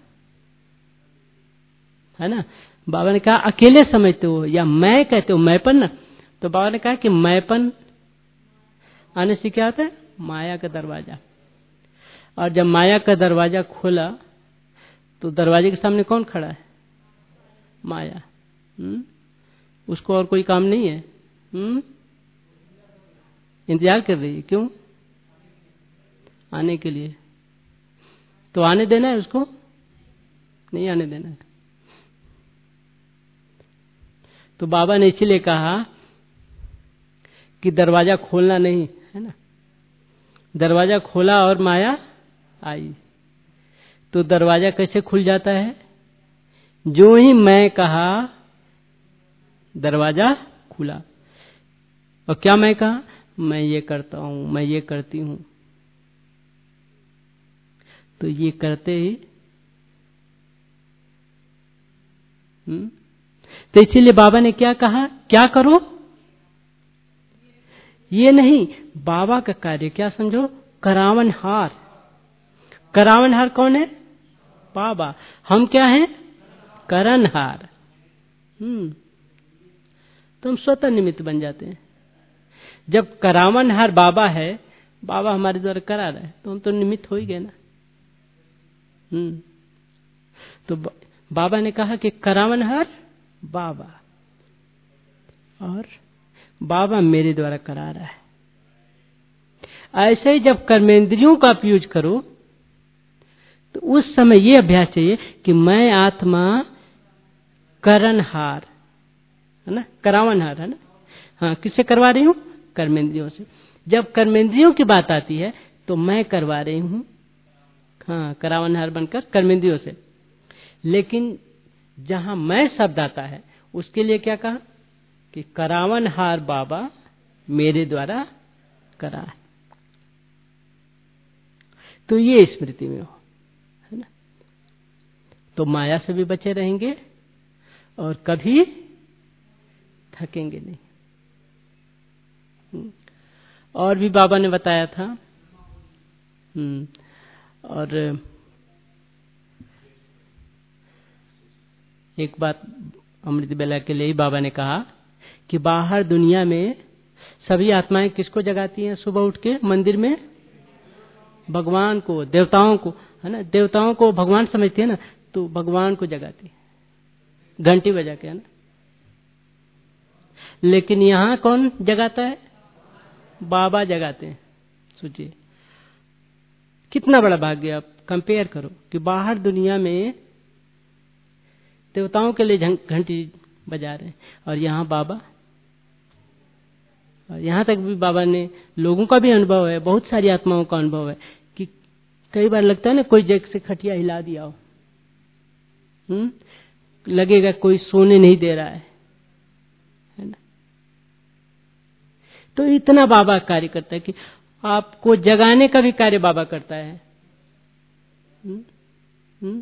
Speaker 1: है ना। बाबा ने कहा अकेले समझते हो या मैं कहते हो मैंपन ना। तो बाबा ने कहा कि मैंपन आने से क्या होता है? माया का दरवाजा। और जब माया का दरवाजा खोला तो दरवाजे के सामने कौन खड़ा है? माया। हुँ? उसको और कोई काम नहीं है, हुँ? इंतजार कर रही है। क्यों? आने के लिए। तो आने देना है उसको? नहीं आने देना है। तो बाबा ने इसीलिए कहा कि दरवाजा खोलना नहीं, है ना। दरवाजा खोला और माया आई। तो दरवाजा कैसे खुल जाता है? जो ही मैं कहा दरवाजा खुला। और क्या मैं कहा? मैं ये करता हूं, मैं ये करती हूं। तो ये करते ही हुँ? तो इसीलिए बाबा ने क्या कहा? क्या करो? ये नहीं, बाबा का कार्य क्या समझो? करावनहार। करावनहार कौन है? बाबा। हम क्या हैं? करनहार। हम्म तो हम स्वतः निमित्त बन जाते हैं। जब करावनहार बाबा है, बाबा हमारे द्वारा करा रहा है, तो हम तो निमित्त हो ही गए ना। हम्म तो बाबा ने कहा कि करावनहार बाबा, और बाबा मेरे द्वारा करा रहा है। ऐसे ही जब कर्मेंद्रियों का यूज करो तो उस समय ये अभ्यास चाहिए कि मैं आत्मा करनहार, है ना, करावनहार, है ना। हाँ, किससे करवा रही हूं? कर्मेंद्रियों से। जब कर्मेंद्रियों की बात आती है तो मैं करवा रही हूं, हाँ, करावनहार बनकर कर्मेंद्रियों से। लेकिन जहां मैं शब्द आता है उसके लिए क्या कहा कि करावनहार बाबा मेरे द्वारा करा है। तो ये स्मृति में हो, है ना। तो माया से भी बचे रहेंगे और कभी थकेंगे नहीं। और भी बाबा ने बताया था। हम्म और एक बात अमृत बेला के लिए ही बाबा ने कहा कि बाहर दुनिया में सभी आत्माएं किसको जगाती हैं सुबह उठ के मंदिर में? भगवान को, देवताओं को, है ना। देवताओं को भगवान समझती है ना, तो भगवान को जगाती है घंटी बजा के, है ना। लेकिन यहां कौन जगाता है? बाबा जगाते हैं। सोचिए कितना बड़ा भाग्य। आप कंपेयर करो कि बाहर दुनिया में देवताओं के लिए घंटी बजा रहे हैं और यहां बाबा। और यहां तक भी बाबा ने लोगों का भी अनुभव है, बहुत सारी आत्माओं का अनुभव है कि कई बार लगता है ना कोई जग से खटिया हिला दिया हो, हम्म लगेगा कोई सोने नहीं दे रहा है, है ना। तो इतना बाबा कार्य करता है कि आपको जगाने का भी कार्य बाबा करता है। हुँ? हुँ?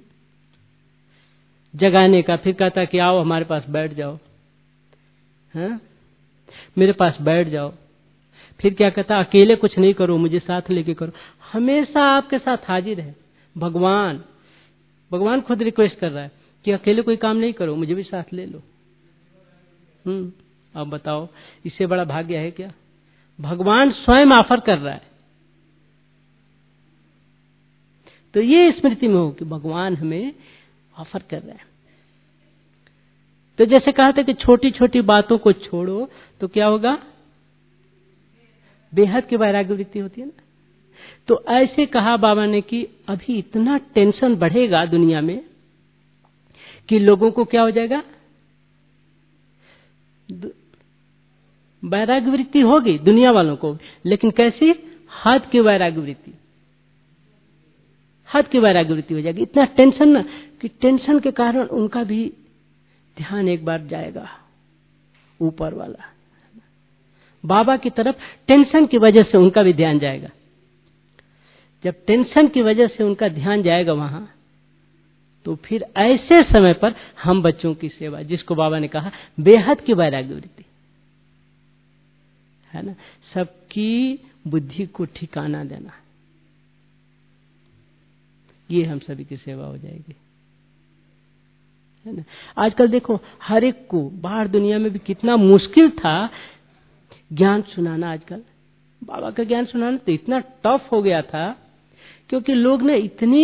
Speaker 1: जगाने का, फिर कहता कि आओ हमारे पास बैठ जाओ, हाँ? मेरे पास बैठ जाओ। फिर क्या कहता, अकेले कुछ नहीं करो, मुझे साथ लेके करो। हमेशा आपके साथ हाजिर है भगवान। भगवान खुद रिक्वेस्ट कर रहा है कि अकेले कोई काम नहीं करो, मुझे भी साथ ले लो। हम्म अब बताओ इससे बड़ा भाग्य है क्या? भगवान स्वयं ऑफर कर रहा है। तो ये स्मृति में हो कि भगवान हमें ऑफर कर रहा है। तो जैसे कहा था कि छोटी छोटी बातों को छोड़ो तो क्या होगा? बेहद की वैराग्य वृत्ति होती है ना। तो ऐसे कहा बाबा ने कि अभी इतना टेंशन बढ़ेगा दुनिया में कि लोगों को क्या हो जाएगा? वैराग्य वृत्ति होगी दुनिया वालों को, लेकिन कैसी? हद की वैराग्य वृत्ति। हद की वैराग्य वृत्ति हो जाएगी। इतना टेंशन ना कि टेंशन के कारण उनका भी ध्यान एक बार जाएगा ऊपर वाला बाबा की तरफ। टेंशन की वजह से उनका भी ध्यान जाएगा। जब टेंशन की वजह से उनका ध्यान जाएगा वहां, तो फिर ऐसे समय पर हम बच्चों की सेवा, जिसको बाबा ने कहा बेहद की वैराग्य वृत्ति, है ना, सबकी बुद्धि को ठिकाना देना, ये हम सभी की सेवा हो जाएगी, है ना। आजकल देखो हर एक को बाहर दुनिया में भी कितना मुश्किल था ज्ञान सुनाना। आजकल बाबा का ज्ञान सुनाना तो इतना टफ हो गया था क्योंकि लोग ने इतनी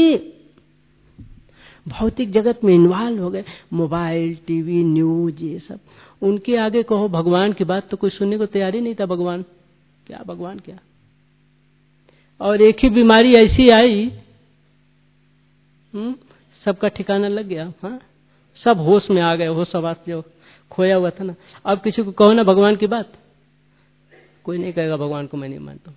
Speaker 1: भौतिक जगत में इन्वॉल्व हो गए, मोबाइल, टीवी, न्यूज, ये सब। उनके आगे कहो भगवान की बात तो कोई सुनने को तैयार ही नहीं था। भगवान क्या, भगवान क्या। और एक ही बीमारी ऐसी आई, हम्म सबका ठिकाना लग गया। हाँ, सब होश में आ गए। होश आवास जो खोया हुआ था ना। अब किसी को कहो ना भगवान की बात, कोई नहीं कहेगा भगवान को मैं नहीं मानता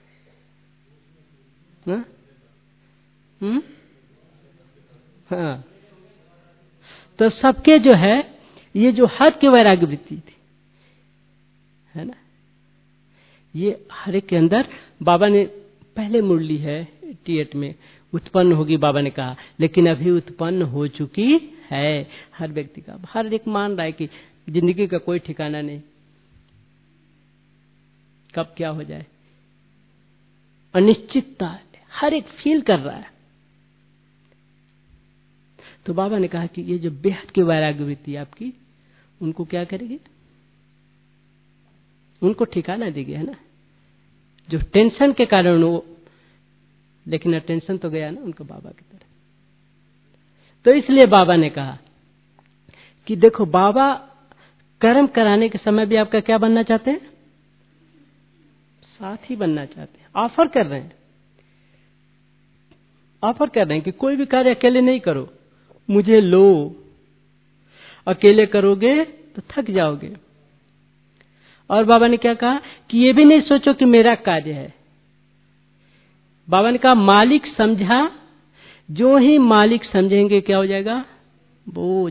Speaker 1: हूं। हम्म हाँ, तो सबके जो है ये जो हद की वैराग्य वृत्ति थी, है ना, ये हर एक के अंदर बाबा ने पहले मुरली है टीएट में उत्पन्न होगी, बाबा ने कहा, लेकिन अभी उत्पन्न हो चुकी है हर व्यक्ति का। हर एक मान रहा है कि जिंदगी का कोई ठिकाना नहीं, कब क्या हो जाए, अनिश्चितता हर एक फील कर रहा है। तो बाबा ने कहा कि ये जो बेहद की वैराग्य वृत्ति आपकी, उनको क्या करेगी? उनको ठिकाना देगी, है ना। जो टेंशन के कारण वो, लेकिन अटेंशन तो गया ना उनका बाबा की तरफ। तो इसलिए बाबा ने कहा कि देखो बाबा कर्म कराने के समय भी आपका क्या बनना चाहते हैं? साथी बनना चाहते हैं। ऑफर कर रहे हैं, ऑफर कर रहे हैं कि कोई भी कार्य अकेले नहीं करो, मुझे लो। अकेले करोगे तो थक जाओगे। और बाबा ने क्या कहा कि ये भी नहीं सोचो कि मेरा कार्य है। बाबा ने कहा मालिक समझा, जो ही मालिक समझेंगे क्या हो जाएगा? बोझ।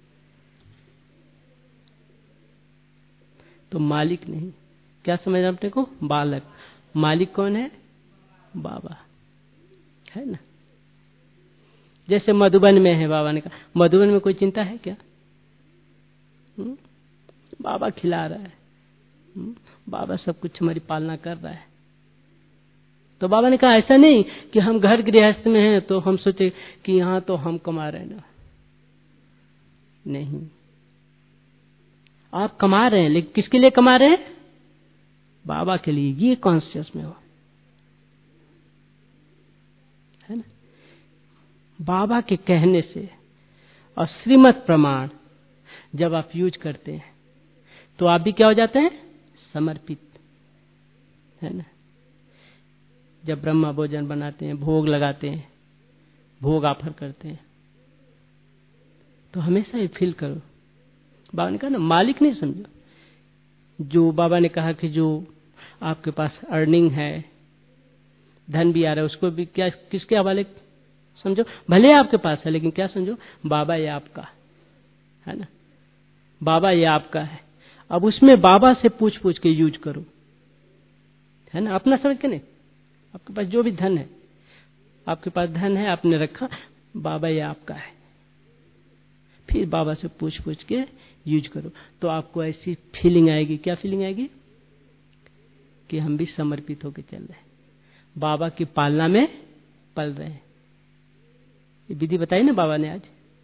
Speaker 1: तो मालिक नहीं, क्या समझना अपने को? बालक। मालिक कौन है? बाबा, है ना। जैसे मधुबन में है, बाबा ने कहा मधुबन में कोई चिंता है क्या? हुँ? बाबा खिला रहा है, हुँ? बाबा सब कुछ हमारी पालना कर रहा है। तो बाबा ने कहा ऐसा नहीं कि हम घर गृहस्थ में हैं तो हम सोचे कि यहां तो हम कमा रहे हैं ना, नहीं, आप कमा रहे हैं लेकिन किसके लिए कमा रहे हैं? बाबा के लिए। ये कॉन्शियस में हो, है ना। बाबा के कहने से और श्रीमत प्रमाण जब आप यूज करते हैं तो आप भी क्या हो जाते हैं? समर्पित, है ना। जब ब्रह्मा भोजन बनाते हैं, भोग लगाते हैं, भोग ऑफर करते हैं, तो हमेशा ये फील करो, बाबा ने कहा ना मालिक नहीं समझो। जो बाबा ने कहा कि जो आपके पास अर्निंग है, धन भी आ रहा है, उसको भी क्या किसके हवाले समझो? भले आपके पास है लेकिन क्या समझो? बाबा ये आपका है ना, बाबा ये आपका है। अब उसमें बाबा से पूछ पूछ के यूज करो, है ना, अपना समझ के नहीं। आपके पास जो भी धन है, आपके पास धन है, आपने रखा, बाबा ये आपका है, फिर बाबा से पूछ पूछ के यूज करो तो आपको ऐसी फीलिंग आएगी। क्या फीलिंग आएगी? कि हम भी समर्पित होकर चल रहे हैं, बाबा की पालना में पल रहे हैं। ये विधि बताई ना बाबा ने आज।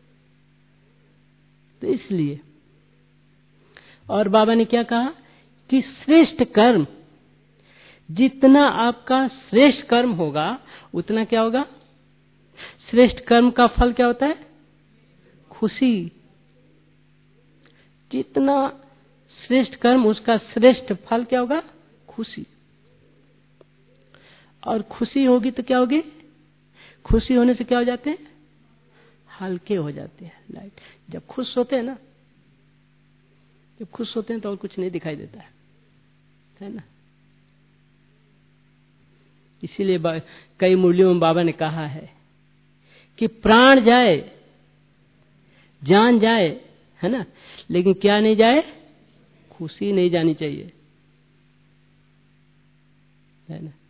Speaker 1: तो इसलिए, और बाबा ने क्या कहा कि श्रेष्ठ कर्म, जितना आपका श्रेष्ठ कर्म होगा उतना क्या होगा? श्रेष्ठ कर्म का फल क्या होता है? खुशी। जितना श्रेष्ठ कर्म उसका श्रेष्ठ फल क्या होगा? खुशी। और खुशी होगी तो क्या होगी? खुशी होने से क्या हो जाते हैं? हल्के हो जाते हैं, लाइट। जब खुश होते हैं ना, जब खुश होते हैं तो और कुछ नहीं दिखाई देता है, है ना। इसीलिए कई मुरलियों में बाबा ने कहा है कि प्राण जाए, जान जाए, है ना, लेकिन क्या नहीं जाए? खुशी नहीं जानी चाहिए, है ना।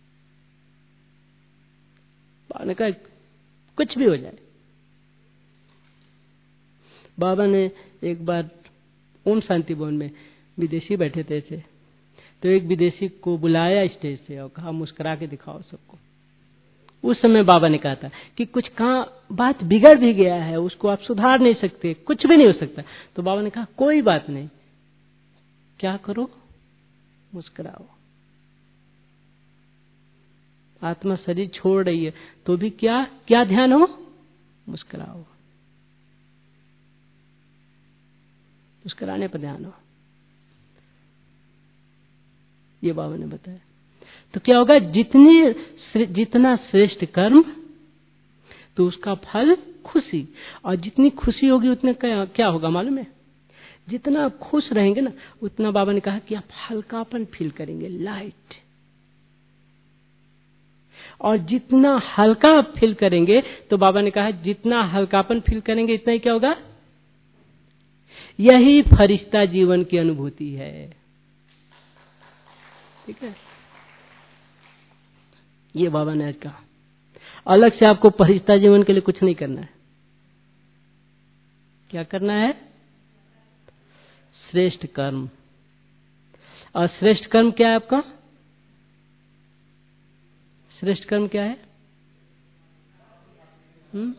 Speaker 1: बाबा ने कहा कुछ भी हो जाए। बाबा ने एक बार ओम शांति भवन में विदेशी बैठे थे, थे तो एक विदेशी को बुलाया स्टेज से और कहा मुस्कुरा के दिखाओ सबको। उस समय बाबा ने कहा था कि कुछ कहाँ बात बिगड़ भी गया है, उसको आप सुधार नहीं सकते, कुछ भी नहीं हो सकता। तो बाबा ने कहा कोई बात नहीं, क्या करो? मुस्कुराओ। आत्मा शरीर छोड़ रही है तो भी क्या क्या ध्यान हो? मुस्कुराओ, मुस्कुराने पर ध्यान हो। ये बाबा ने बताया। तो क्या होगा? जितनी जितना श्रेष्ठ कर्म तो उसका फल खुशी, और जितनी खुशी होगी उतने क्या, क्या होगा मालूम है? जितना खुश रहेंगे ना उतना बाबा ने कहा कि आप हल्कापन फील करेंगे, लाइट। और जितना हल्का फील करेंगे तो बाबा ने कहा जितना हल्कापन फील करेंगे इतना ही क्या होगा? यही फरिश्ता जीवन की अनुभूति है, ठीक है। ये बाबा ने आज कहा। अलग से आपको फरिश्ता जीवन के लिए कुछ नहीं करना है। क्या करना है? श्रेष्ठ कर्म। और श्रेष्ठ कर्म क्या है आपका? श्रेष्ठ कर्म क्या है? हुँ?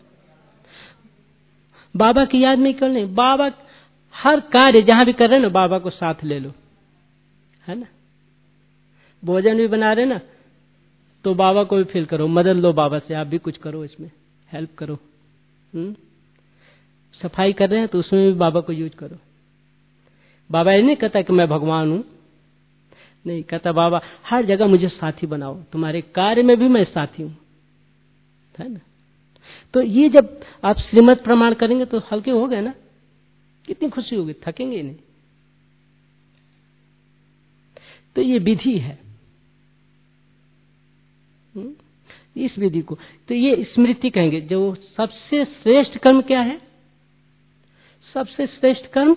Speaker 1: बाबा की याद में क्यों नहीं? बाबा हर कार्य जहां भी कर रहे हैं ना, बाबा को साथ ले लो, है ना। भोजन भी बना रहे ना तो बाबा को भी फील करो, मदद लो बाबा से, आप भी कुछ करो, इसमें हेल्प करो। हुँ? सफाई कर रहे हैं तो उसमें भी बाबा को यूज करो। बाबा ये नहीं कहता कि मैं भगवान हूं, नहीं कहता बाबा हर जगह मुझे साथी बनाओ, तुम्हारे कार्य में भी मैं साथी हूं, है ना। तो ये जब आप श्रीमत प्रमाण करेंगे तो हल्के हो गए ना, कितनी खुशी होगी, थकेंगे नहीं। तो ये विधि है, इस विधि को तो ये स्मृति कहेंगे। जो सबसे श्रेष्ठ कर्म क्या है? सबसे श्रेष्ठ कर्म,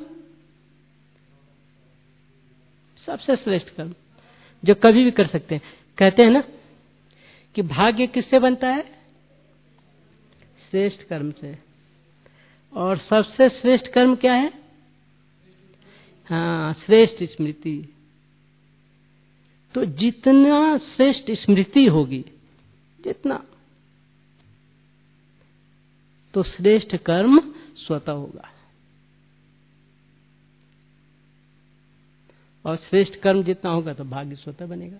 Speaker 1: सबसे श्रेष्ठ कर्म जो कभी भी कर सकते हैं। कहते हैं ना कि भाग्य किससे बनता है? श्रेष्ठ कर्म से। और सबसे श्रेष्ठ कर्म क्या है? हाँ, श्रेष्ठ स्मृति। तो जितना श्रेष्ठ स्मृति होगी, जितना, तो श्रेष्ठ कर्म स्वतः होगा। और श्रेष्ठ कर्म जितना होगा तो भाग्य स्वतः बनेगा।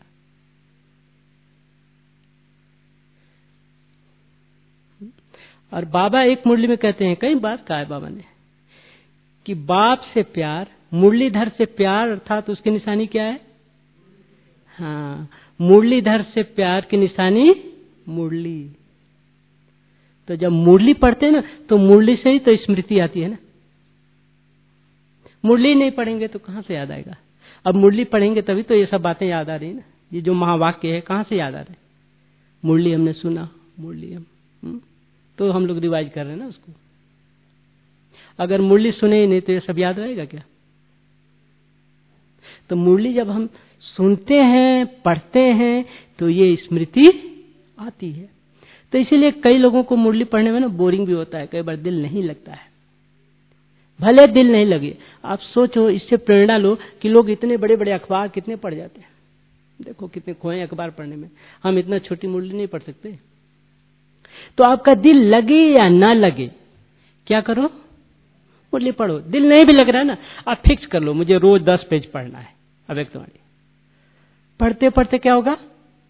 Speaker 1: और बाबा एक मुरली में कहते हैं, कई बार कहा है बाबा ने, कि बाप से प्यार, मुरलीधर से प्यार, अर्थात उसकी निशानी क्या है? हाँ, मुरलीधर से प्यार की निशानी मुरली। तो जब मुरली पढ़ते हैं ना, तो मुरली से ही तो स्मृति आती है ना। मुरली नहीं पढ़ेंगे तो कहाँ से याद आएगा? अब मुरली पढ़ेंगे तभी तो ये सब बातें याद आ रही ना। ये जो महावाक्य है कहाँ से याद आ रहे? मुरली हमने सुना, मुरली हम हुँ? तो हम लोग रिवाइज कर रहे हैं ना उसको। अगर मुरली सुने ही नहीं तो ये सब याद रहेगा क्या? तो मुरली जब हम सुनते हैं, पढ़ते हैं, तो ये स्मृति आती है। तो इसीलिए कई लोगों को मुरली पढ़ने में ना बोरिंग भी होता है, कई बार दिल नहीं लगता है। भले दिल नहीं लगे, आप सोचो, इससे प्रेरणा लो कि लोग इतने बड़े बड़े अखबार कितने पढ़ जाते हैं। देखो कितने खोए अखबार पढ़ने में, हम इतना छोटी मुरली नहीं पढ़ सकते। तो आपका दिल लगे या ना लगे, क्या करो? मुरली पढ़ो। दिल नहीं भी लग रहा है ना, आप फिक्स कर लो, मुझे रोज दस पेज पढ़ना है। अव्यक्तवाणी पढ़ते पढ़ते क्या होगा?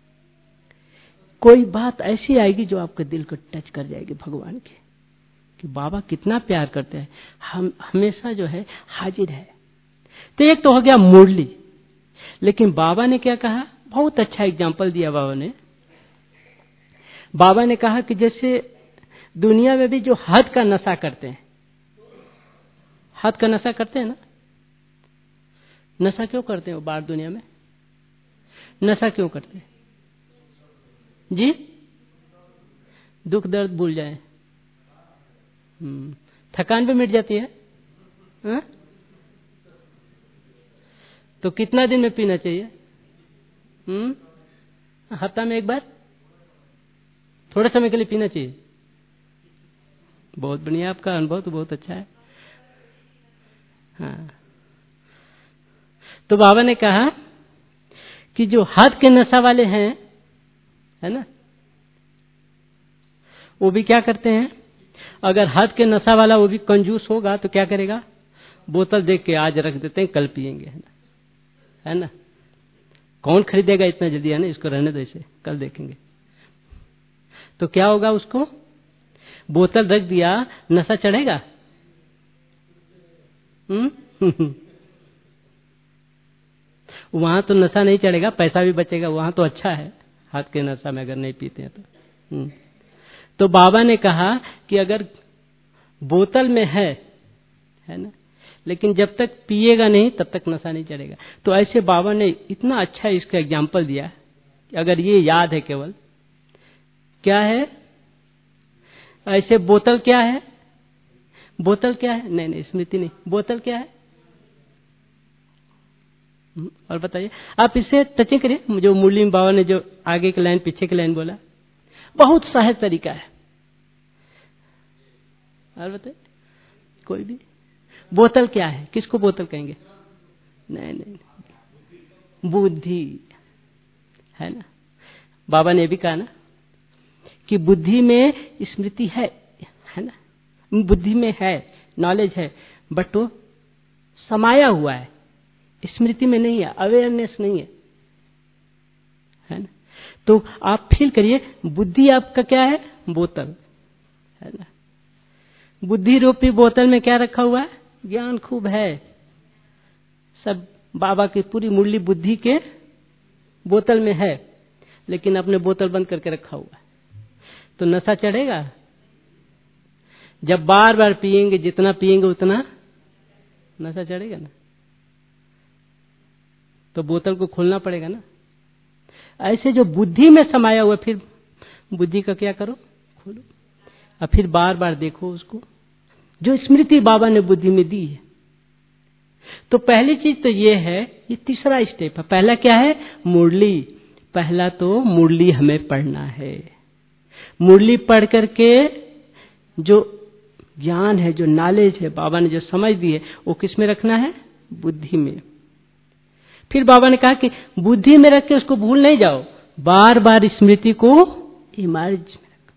Speaker 1: कोई बात ऐसी आएगी जो आपके दिल को टच कर जाएगी भगवान के, कि बाबा कितना प्यार करते हैं, हम हमेशा जो है हाजिर है। तो एक तो हो गया मुरली। लेकिन बाबा ने क्या कहा? बहुत अच्छा एग्जाम्पल दिया बाबा ने। बाबा ने कहा कि जैसे दुनिया में भी जो हद का नशा करते हैं, हद का नशा करते हैं ना, नशा क्यों करते हैं वो बाहर दुनिया में? नशा क्यों करते हैं जी? दुख दर्द भूल जाए, थकान भी मिट जाती है। हा? तो कितना दिन में पीना चाहिए? हम्म हफ्ता में एक बार, थोड़े समय के लिए पीना चाहिए। बहुत बढ़िया, आपका अनुभव तो बहुत अच्छा है। हाँ, तो बाबा ने कहा कि जो हद के नशा वाले हैं, है ना, वो भी क्या करते हैं? अगर हद के नशा वाला वो भी कंजूस होगा तो क्या करेगा? बोतल देख के आज रख देते हैं, कल पिएंगे, है ना, है ना। कौन खरीदेगा इतना जल्दी, है ना, इसको रहने दो, इसे कल देखेंगे। तो क्या होगा? उसको बोतल रख दिया, नशा चढ़ेगा? हम्म वहां तो नशा नहीं चढ़ेगा, पैसा भी बचेगा, वहां तो अच्छा है। हाथ के नशा में अगर नहीं पीते हैं तो तो बाबा ने कहा कि अगर बोतल में है है ना, लेकिन जब तक पिएगा नहीं तब तक नशा नहीं चढ़ेगा। तो ऐसे बाबा ने इतना अच्छा इसका एग्जाम्पल दिया कि अगर ये याद है, केवल क्या है, ऐसे बोतल क्या है? बोतल क्या है? नहीं नहीं, स्मृति नहीं, बोतल क्या है? और बताइए, आप इससे टचिंग करिए। जो मुरली बाबा ने जो आगे की लाइन पीछे की लाइन बोला, बहुत सहज तरीका है। और बताइए, कोई भी बोतल क्या है? किसको बोतल कहेंगे? नहीं नहीं, बुद्धि, है ना। बाबा ने भी कहा ना कि बुद्धि में स्मृति है, है ना, बुद्धि में है, नॉलेज है, बट वो समाया हुआ है, स्मृति में नहीं है, अवेयरनेस नहीं है, है ना। तो आप फील करिए, बुद्धि आपका क्या है? बोतल, है ना। बुद्धि रूपी बोतल में क्या रखा हुआ है? ज्ञान खूब है, सब बाबा की पूरी मुरली बुद्धि के बोतल में है, लेकिन अपने बोतल बंद करके रखा हुआ है। तो नशा चढ़ेगा? जब बार बार पिएंगे, जितना पिएंगे उतना नशा चढ़ेगा ना। तो बोतल को खोलना पड़ेगा ना। ऐसे जो बुद्धि में समाया हुआ, फिर बुद्धि का क्या करो? खोलो, और फिर बार बार देखो उसको, जो स्मृति बाबा ने बुद्धि में दी है। तो पहली चीज तो ये है, ये तीसरा स्टेप है। पहला क्या है? मुरली। पहला तो मुरली हमें पढ़ना है। मुरली पढ़ करके जो ज्ञान है, जो नॉलेज है, बाबा ने जो समझ दी है, वो किस में रखना है? बुद्धि में। फिर बाबा ने कहा कि बुद्धि में रख के उसको भूल नहीं जाओ, बार बार स्मृति को इमर्ज में रखो,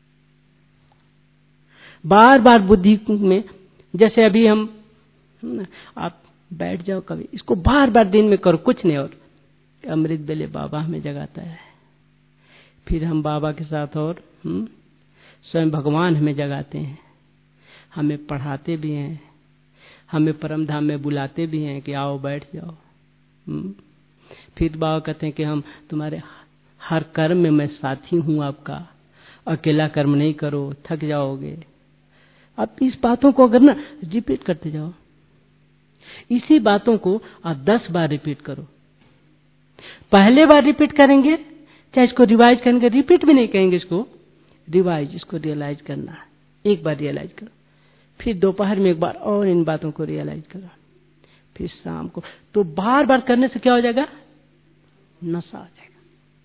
Speaker 1: बार बार बुद्धि में। जैसे अभी हम, आप बैठ जाओ कभी, इसको बार बार दिन में करो, कुछ नहीं और अमृत बेले बाबा हमें जगाता है। फिर हम बाबा के साथ और हुँ? स्वयं भगवान हमें जगाते हैं, हमें पढ़ाते भी हैं, हमें परम धाम में बुलाते भी हैं कि आओ बैठ जाओ। हुँ? फिर बाबा कहते हैं कि हम तुम्हारे हर कर्म में मैं साथी हूँ आपका, अकेला कर्म नहीं करो, थक जाओगे। अब इस बातों को अगर ना रिपीट करते जाओ, इसी बातों को आप दस बार रिपीट करो। पहले बार रिपीट करेंगे, चाहे इसको रिवाइज करेंगे, रिपीट भी नहीं कहेंगे इसको, रिवाइज, इसको रियलाइज करना है। एक बार रियलाइज करो, फिर दोपहर में एक बार और इन बातों को रियलाइज करो, फिर शाम को। तो बार बार करने से क्या हो जाएगा? नशा हो जाएगा।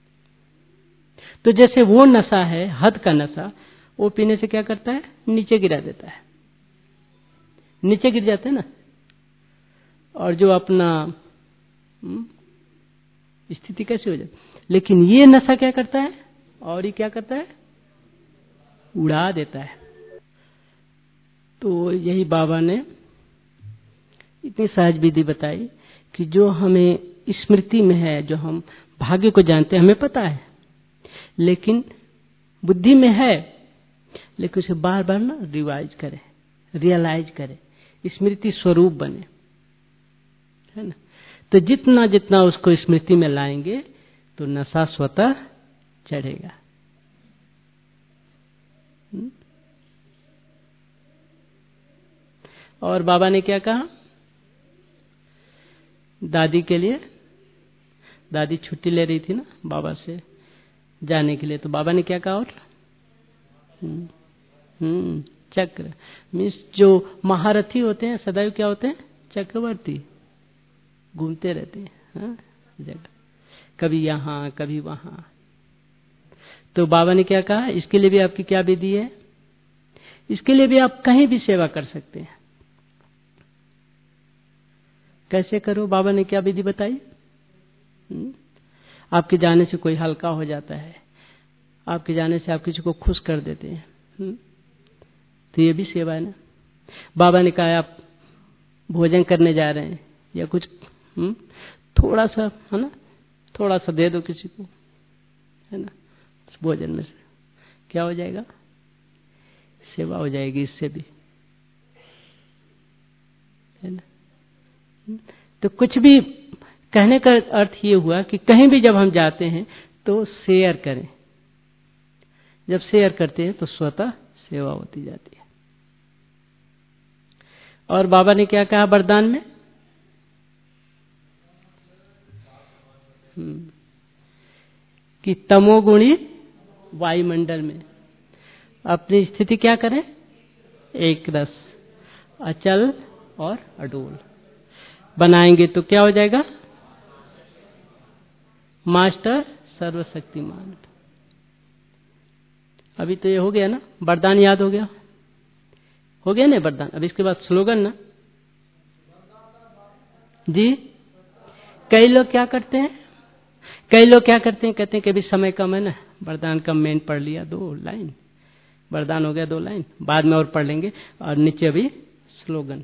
Speaker 1: तो जैसे वो नशा है, हद का नशा, वो पीने से क्या करता है? नीचे गिरा देता है, नीचे गिर जाते हैं ना। और जो अपना स्थिति कैसे हो जाए। लेकिन ये नशा क्या करता है? और ये क्या करता है? उड़ा देता है। तो यही बाबा ने इतनी सहज विधि बताई कि जो हमें स्मृति में है, जो हम भाग्य को जानते हैं, हमें पता है, लेकिन बुद्धि में है, लेकिन उसे बार बार ना रिवाइज करें, रियलाइज करें, स्मृति स्वरूप बने, है ना। तो जितना जितना उसको स्मृति में लाएंगे तो नशा स्वतः चढ़ेगा। और बाबा ने क्या कहा दादी के लिए? दादी छुट्टी ले रही थी ना बाबा से जाने के लिए, तो बाबा ने क्या कहा? और हम्म चक्र मीन्स जो महारथी होते हैं सदैव क्या होते हैं? चक्रवर्ती, घूमते रहते हैं, हाँ? जगह कभी यहाँ कभी वहां। तो बाबा ने क्या कहा? इसके लिए भी आपकी क्या विधि है? इसके लिए भी आप कहीं भी सेवा कर सकते हैं। कैसे करो? बाबा ने क्या विधि बताई? हुँ? आपके जाने से कोई हल्का हो जाता है, आपके जाने से आप किसी को खुश कर देते हैं, हुँ? तो ये भी सेवा है ना। बाबा ने कहा आप भोजन करने जा रहे हैं या कुछ, हुँ? थोड़ा सा, है ना, थोड़ा सा दे दो किसी को, है ना, उस भोजन में से क्या हो जाएगा? सेवा हो जाएगी इससे भी, है ना। तो कुछ भी कहने का अर्थ ये हुआ कि कहीं भी जब हम जाते हैं तो शेयर करें। जब शेयर करते हैं तो स्वतः सेवा होती जाती है। और बाबा ने क्या कहा वरदान में? कि तमोगुणी वायुमंडल में अपनी स्थिति क्या करें? एक रस, अचल और अडोल बनाएंगे तो क्या हो जाएगा? मास्टर सर्वशक्तिमान। अभी तो ये हो गया ना, वरदान याद हो गया, हो गया ना वरदान। अब इसके बाद स्लोगन ना जी। कई लोग क्या करते हैं कई लोग क्या करते हैं कहते हैं कि अभी समय कम है ना, वरदान का मेन पढ़ लिया, दो लाइन वरदान हो गया, दो लाइन बाद में और पढ़ लेंगे, और नीचे अभी स्लोगन।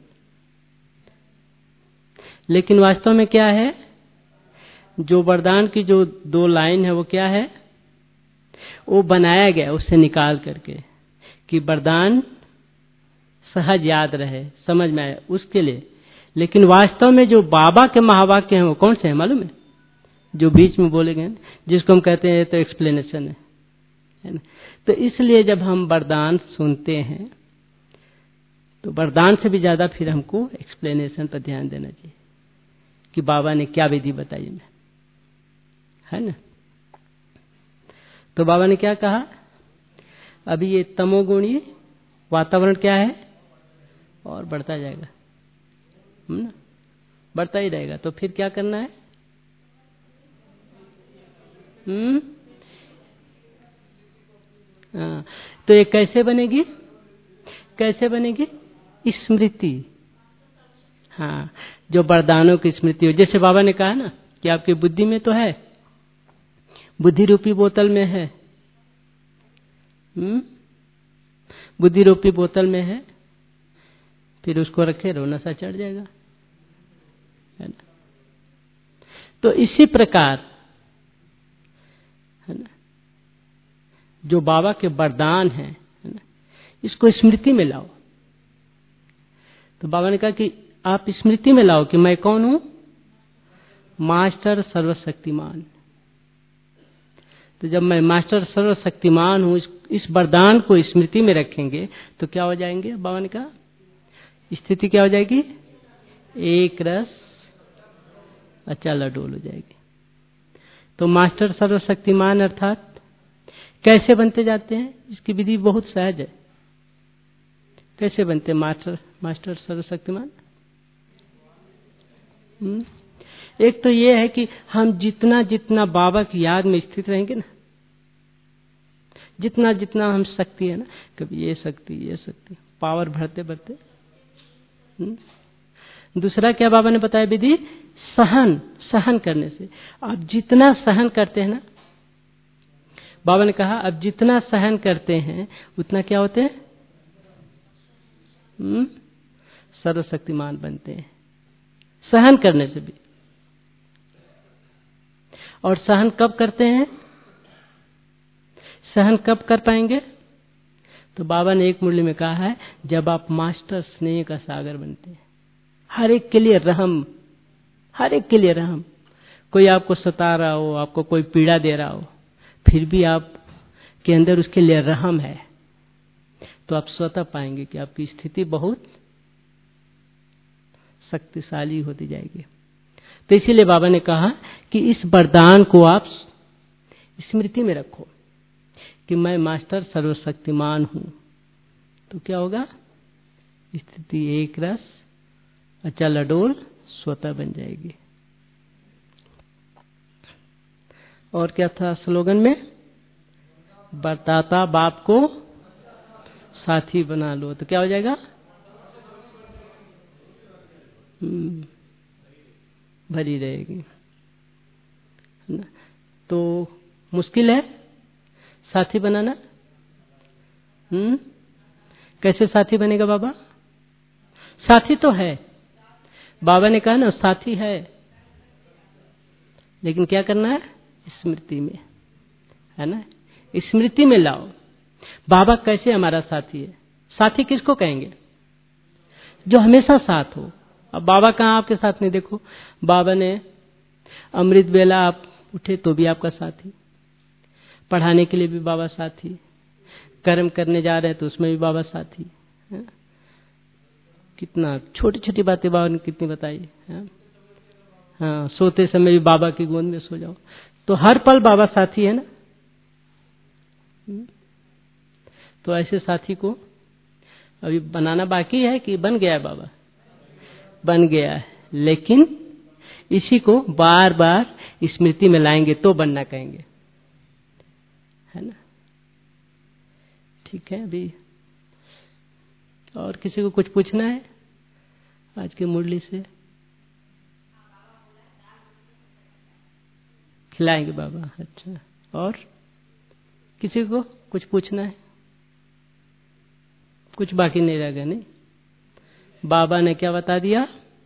Speaker 1: लेकिन वास्तव में क्या है? जो वरदान की जो दो लाइन है वो क्या है? वो बनाया गया उससे निकाल करके कि वरदान सहज याद रहे, समझ में आए उसके लिए। लेकिन वास्तव में जो बाबा के महावाक्य हैं वो कौन से हैं मालूम है? जो बीच में बोले गए, जिसको हम कहते हैं तो एक्सप्लेनेशन है, है ना। तो इसलिए जब हम वरदान सुनते हैं तो वरदान से भी ज्यादा फिर हमको एक्सप्लेनेशन पर ध्यान देना चाहिए कि बाबा ने क्या विधि बताई हमें, है ना। तो बाबा ने क्या कहा? अभी ये तमोगुणी वातावरण क्या है? और बढ़ता जाएगा, ना, बढ़ता ही रहेगा। तो फिर क्या करना है? हम्म हाँ, तो ये कैसे बनेगी? कैसे बनेगी? स्मृति। हाँ, जो वरदानों की स्मृति हो। जैसे बाबा ने कहा ना कि आपकी बुद्धि में तो है, बुद्धि रूपी बोतल में है, हम्म बुद्धि रूपी बोतल में है, फिर उसको रखे रहो, नशा चढ़ जाएगा, है ना। तो इसी प्रकार, है ना, जो बाबा के वरदान हैं, है ना, इसको स्मृति में लाओ। तो बाबा ने कहा कि आप स्मृति में लाओ कि मैं कौन हूं? मास्टर सर्वशक्तिमान। तो जब मैं मास्टर सर्वशक्तिमान हूं, इस, इस वरदान को स्मृति में रखेंगे तो क्या हो जाएंगे? बाबा ने कहा स्थिति क्या हो जाएगी? एक रस अचल अडोल हो जाएगी। तो मास्टर सर्वशक्तिमान अर्थात कैसे बनते जाते हैं? इसकी विधि बहुत सहज है। कैसे बनते मास्टर मास्टर सर्वशक्तिमान? हम्म एक तो ये है कि हम जितना जितना बाबा की याद में स्थित रहेंगे ना, जितना जितना हम शक्ति है ना, कभी ये शक्ति ये शक्ति पावर बढ़ते बढ़ते। दूसरा क्या बाबा ने बताया विधि? सहन। सहन करने से आप जितना सहन करते हैं ना, बाबा ने कहा अब जितना सहन करते हैं उतना क्या होते हैं? हम्म सर्वशक्तिमान बनते हैं, सहन करने से भी। और सहन कब करते हैं? सहन कब कर पाएंगे? तो बाबा ने एक मुरली में कहा है, जब आप मास्टर स्नेह का सागर बनते हैं, हर एक के लिए रहम, हर एक के लिए रहम। कोई आपको सता रहा हो, आपको कोई पीड़ा दे रहा हो, फिर भी आप के अंदर उसके लिए रहम है, तो आप स्वतः पाएंगे कि आपकी स्थिति बहुत शक्तिशाली होती जाएगी। तो इसीलिए बाबा ने कहा कि इस वरदान को आप स्मृति में रखो कि मैं मास्टर सर्वशक्तिमान हूं। तो क्या होगा? स्थिति एक रस अचल अडोल स्वतः बन जाएगी। और क्या था स्लोगन में? बताता बाप को साथी बना लो। तो क्या हो जाएगा? हम्म भरी रहेगी। तो मुश्किल है साथी बनाना। हम्म कैसे साथी बनेगा बाबा? साथी तो है, बाबा ने कहा ना साथी है, लेकिन क्या करना है? स्मृति में, है ना, स्मृति में लाओ। बाबा कैसे हमारा साथी है? साथी किसको कहेंगे? जो हमेशा साथ हो। अब बाबा कहाँ आपके साथ नहीं? देखो, बाबा ने अमृत बेला आप उठे तो भी आपका साथी, पढ़ाने के लिए भी बाबा साथी, कर्म करने जा रहे हैं तो उसमें भी बाबा साथी है? कितना छोटी छोटी बातें बाबा ने कितनी बताई है? हाँ, सोते समय भी बाबा की गोद में सो जाओ, तो हर पल बाबा साथी है ना। तो ऐसे साथी को अभी बनाना बाकी है कि बन गया है? बाबा बन गया है, लेकिन इसी को बार बार स्मृति में लाएंगे तो बनना कहेंगे, है ना। ठीक है, अभी और किसी को कुछ पूछना है आज की मुरली से? खिलाएंगे बाबा। अच्छा, और किसी को कुछ पूछना है? कुछ बाकी नहीं रह गया? नहीं, बाबा ने क्या बता दिया?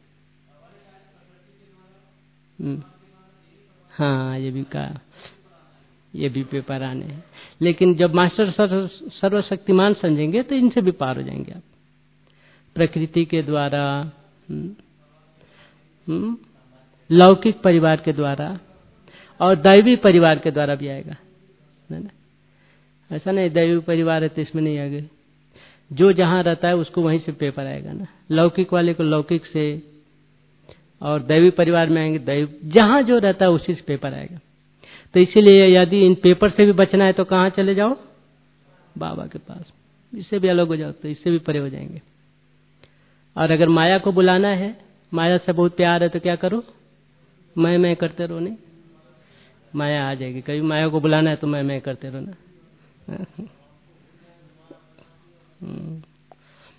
Speaker 1: हाँ, ये भी कहा, ये भी पेपर आने हैं, लेकिन जब मास्टर सर्वशक्तिमान समझेंगे तो इनसे भी पार हो जाएंगे आप। प्रकृति के द्वारा, हुँ, हुँ, लौकिक परिवार के द्वारा और दैवी परिवार के द्वारा भी आएगा, है ना। ऐसा नहीं दैवी परिवार है तो इसमें नहीं आएगा। जो जहाँ रहता है उसको वहीं से पेपर आएगा ना। लौकिक वाले को लौकिक से, और दैवी परिवार में आएंगे दैव, जहाँ जो रहता है उसी से पेपर आएगा। तो इसीलिए यदि इन पेपर से भी बचना है तो कहाँ चले जाओ? बाबा के पास। इससे भी अलग हो जाओ तो इससे भी परे हो जाएंगे। और अगर माया को बुलाना है, माया से बहुत प्यार है, तो क्या करो? मैं मैं करते रहो। नहीं, माया आ जाएगी। कभी माया को बुलाना है तो मैं मैं करते रहो ना।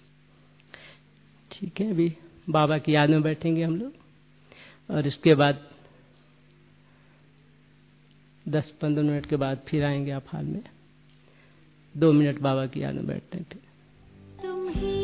Speaker 1: ठीक है, अभी बाबा की याद में बैठेंगे हम लोग और इसके बाद दस पंद्रह मिनट के बाद फिर आएंगे आप हाल में। दो मिनट बाबा की याद में बैठते हैं।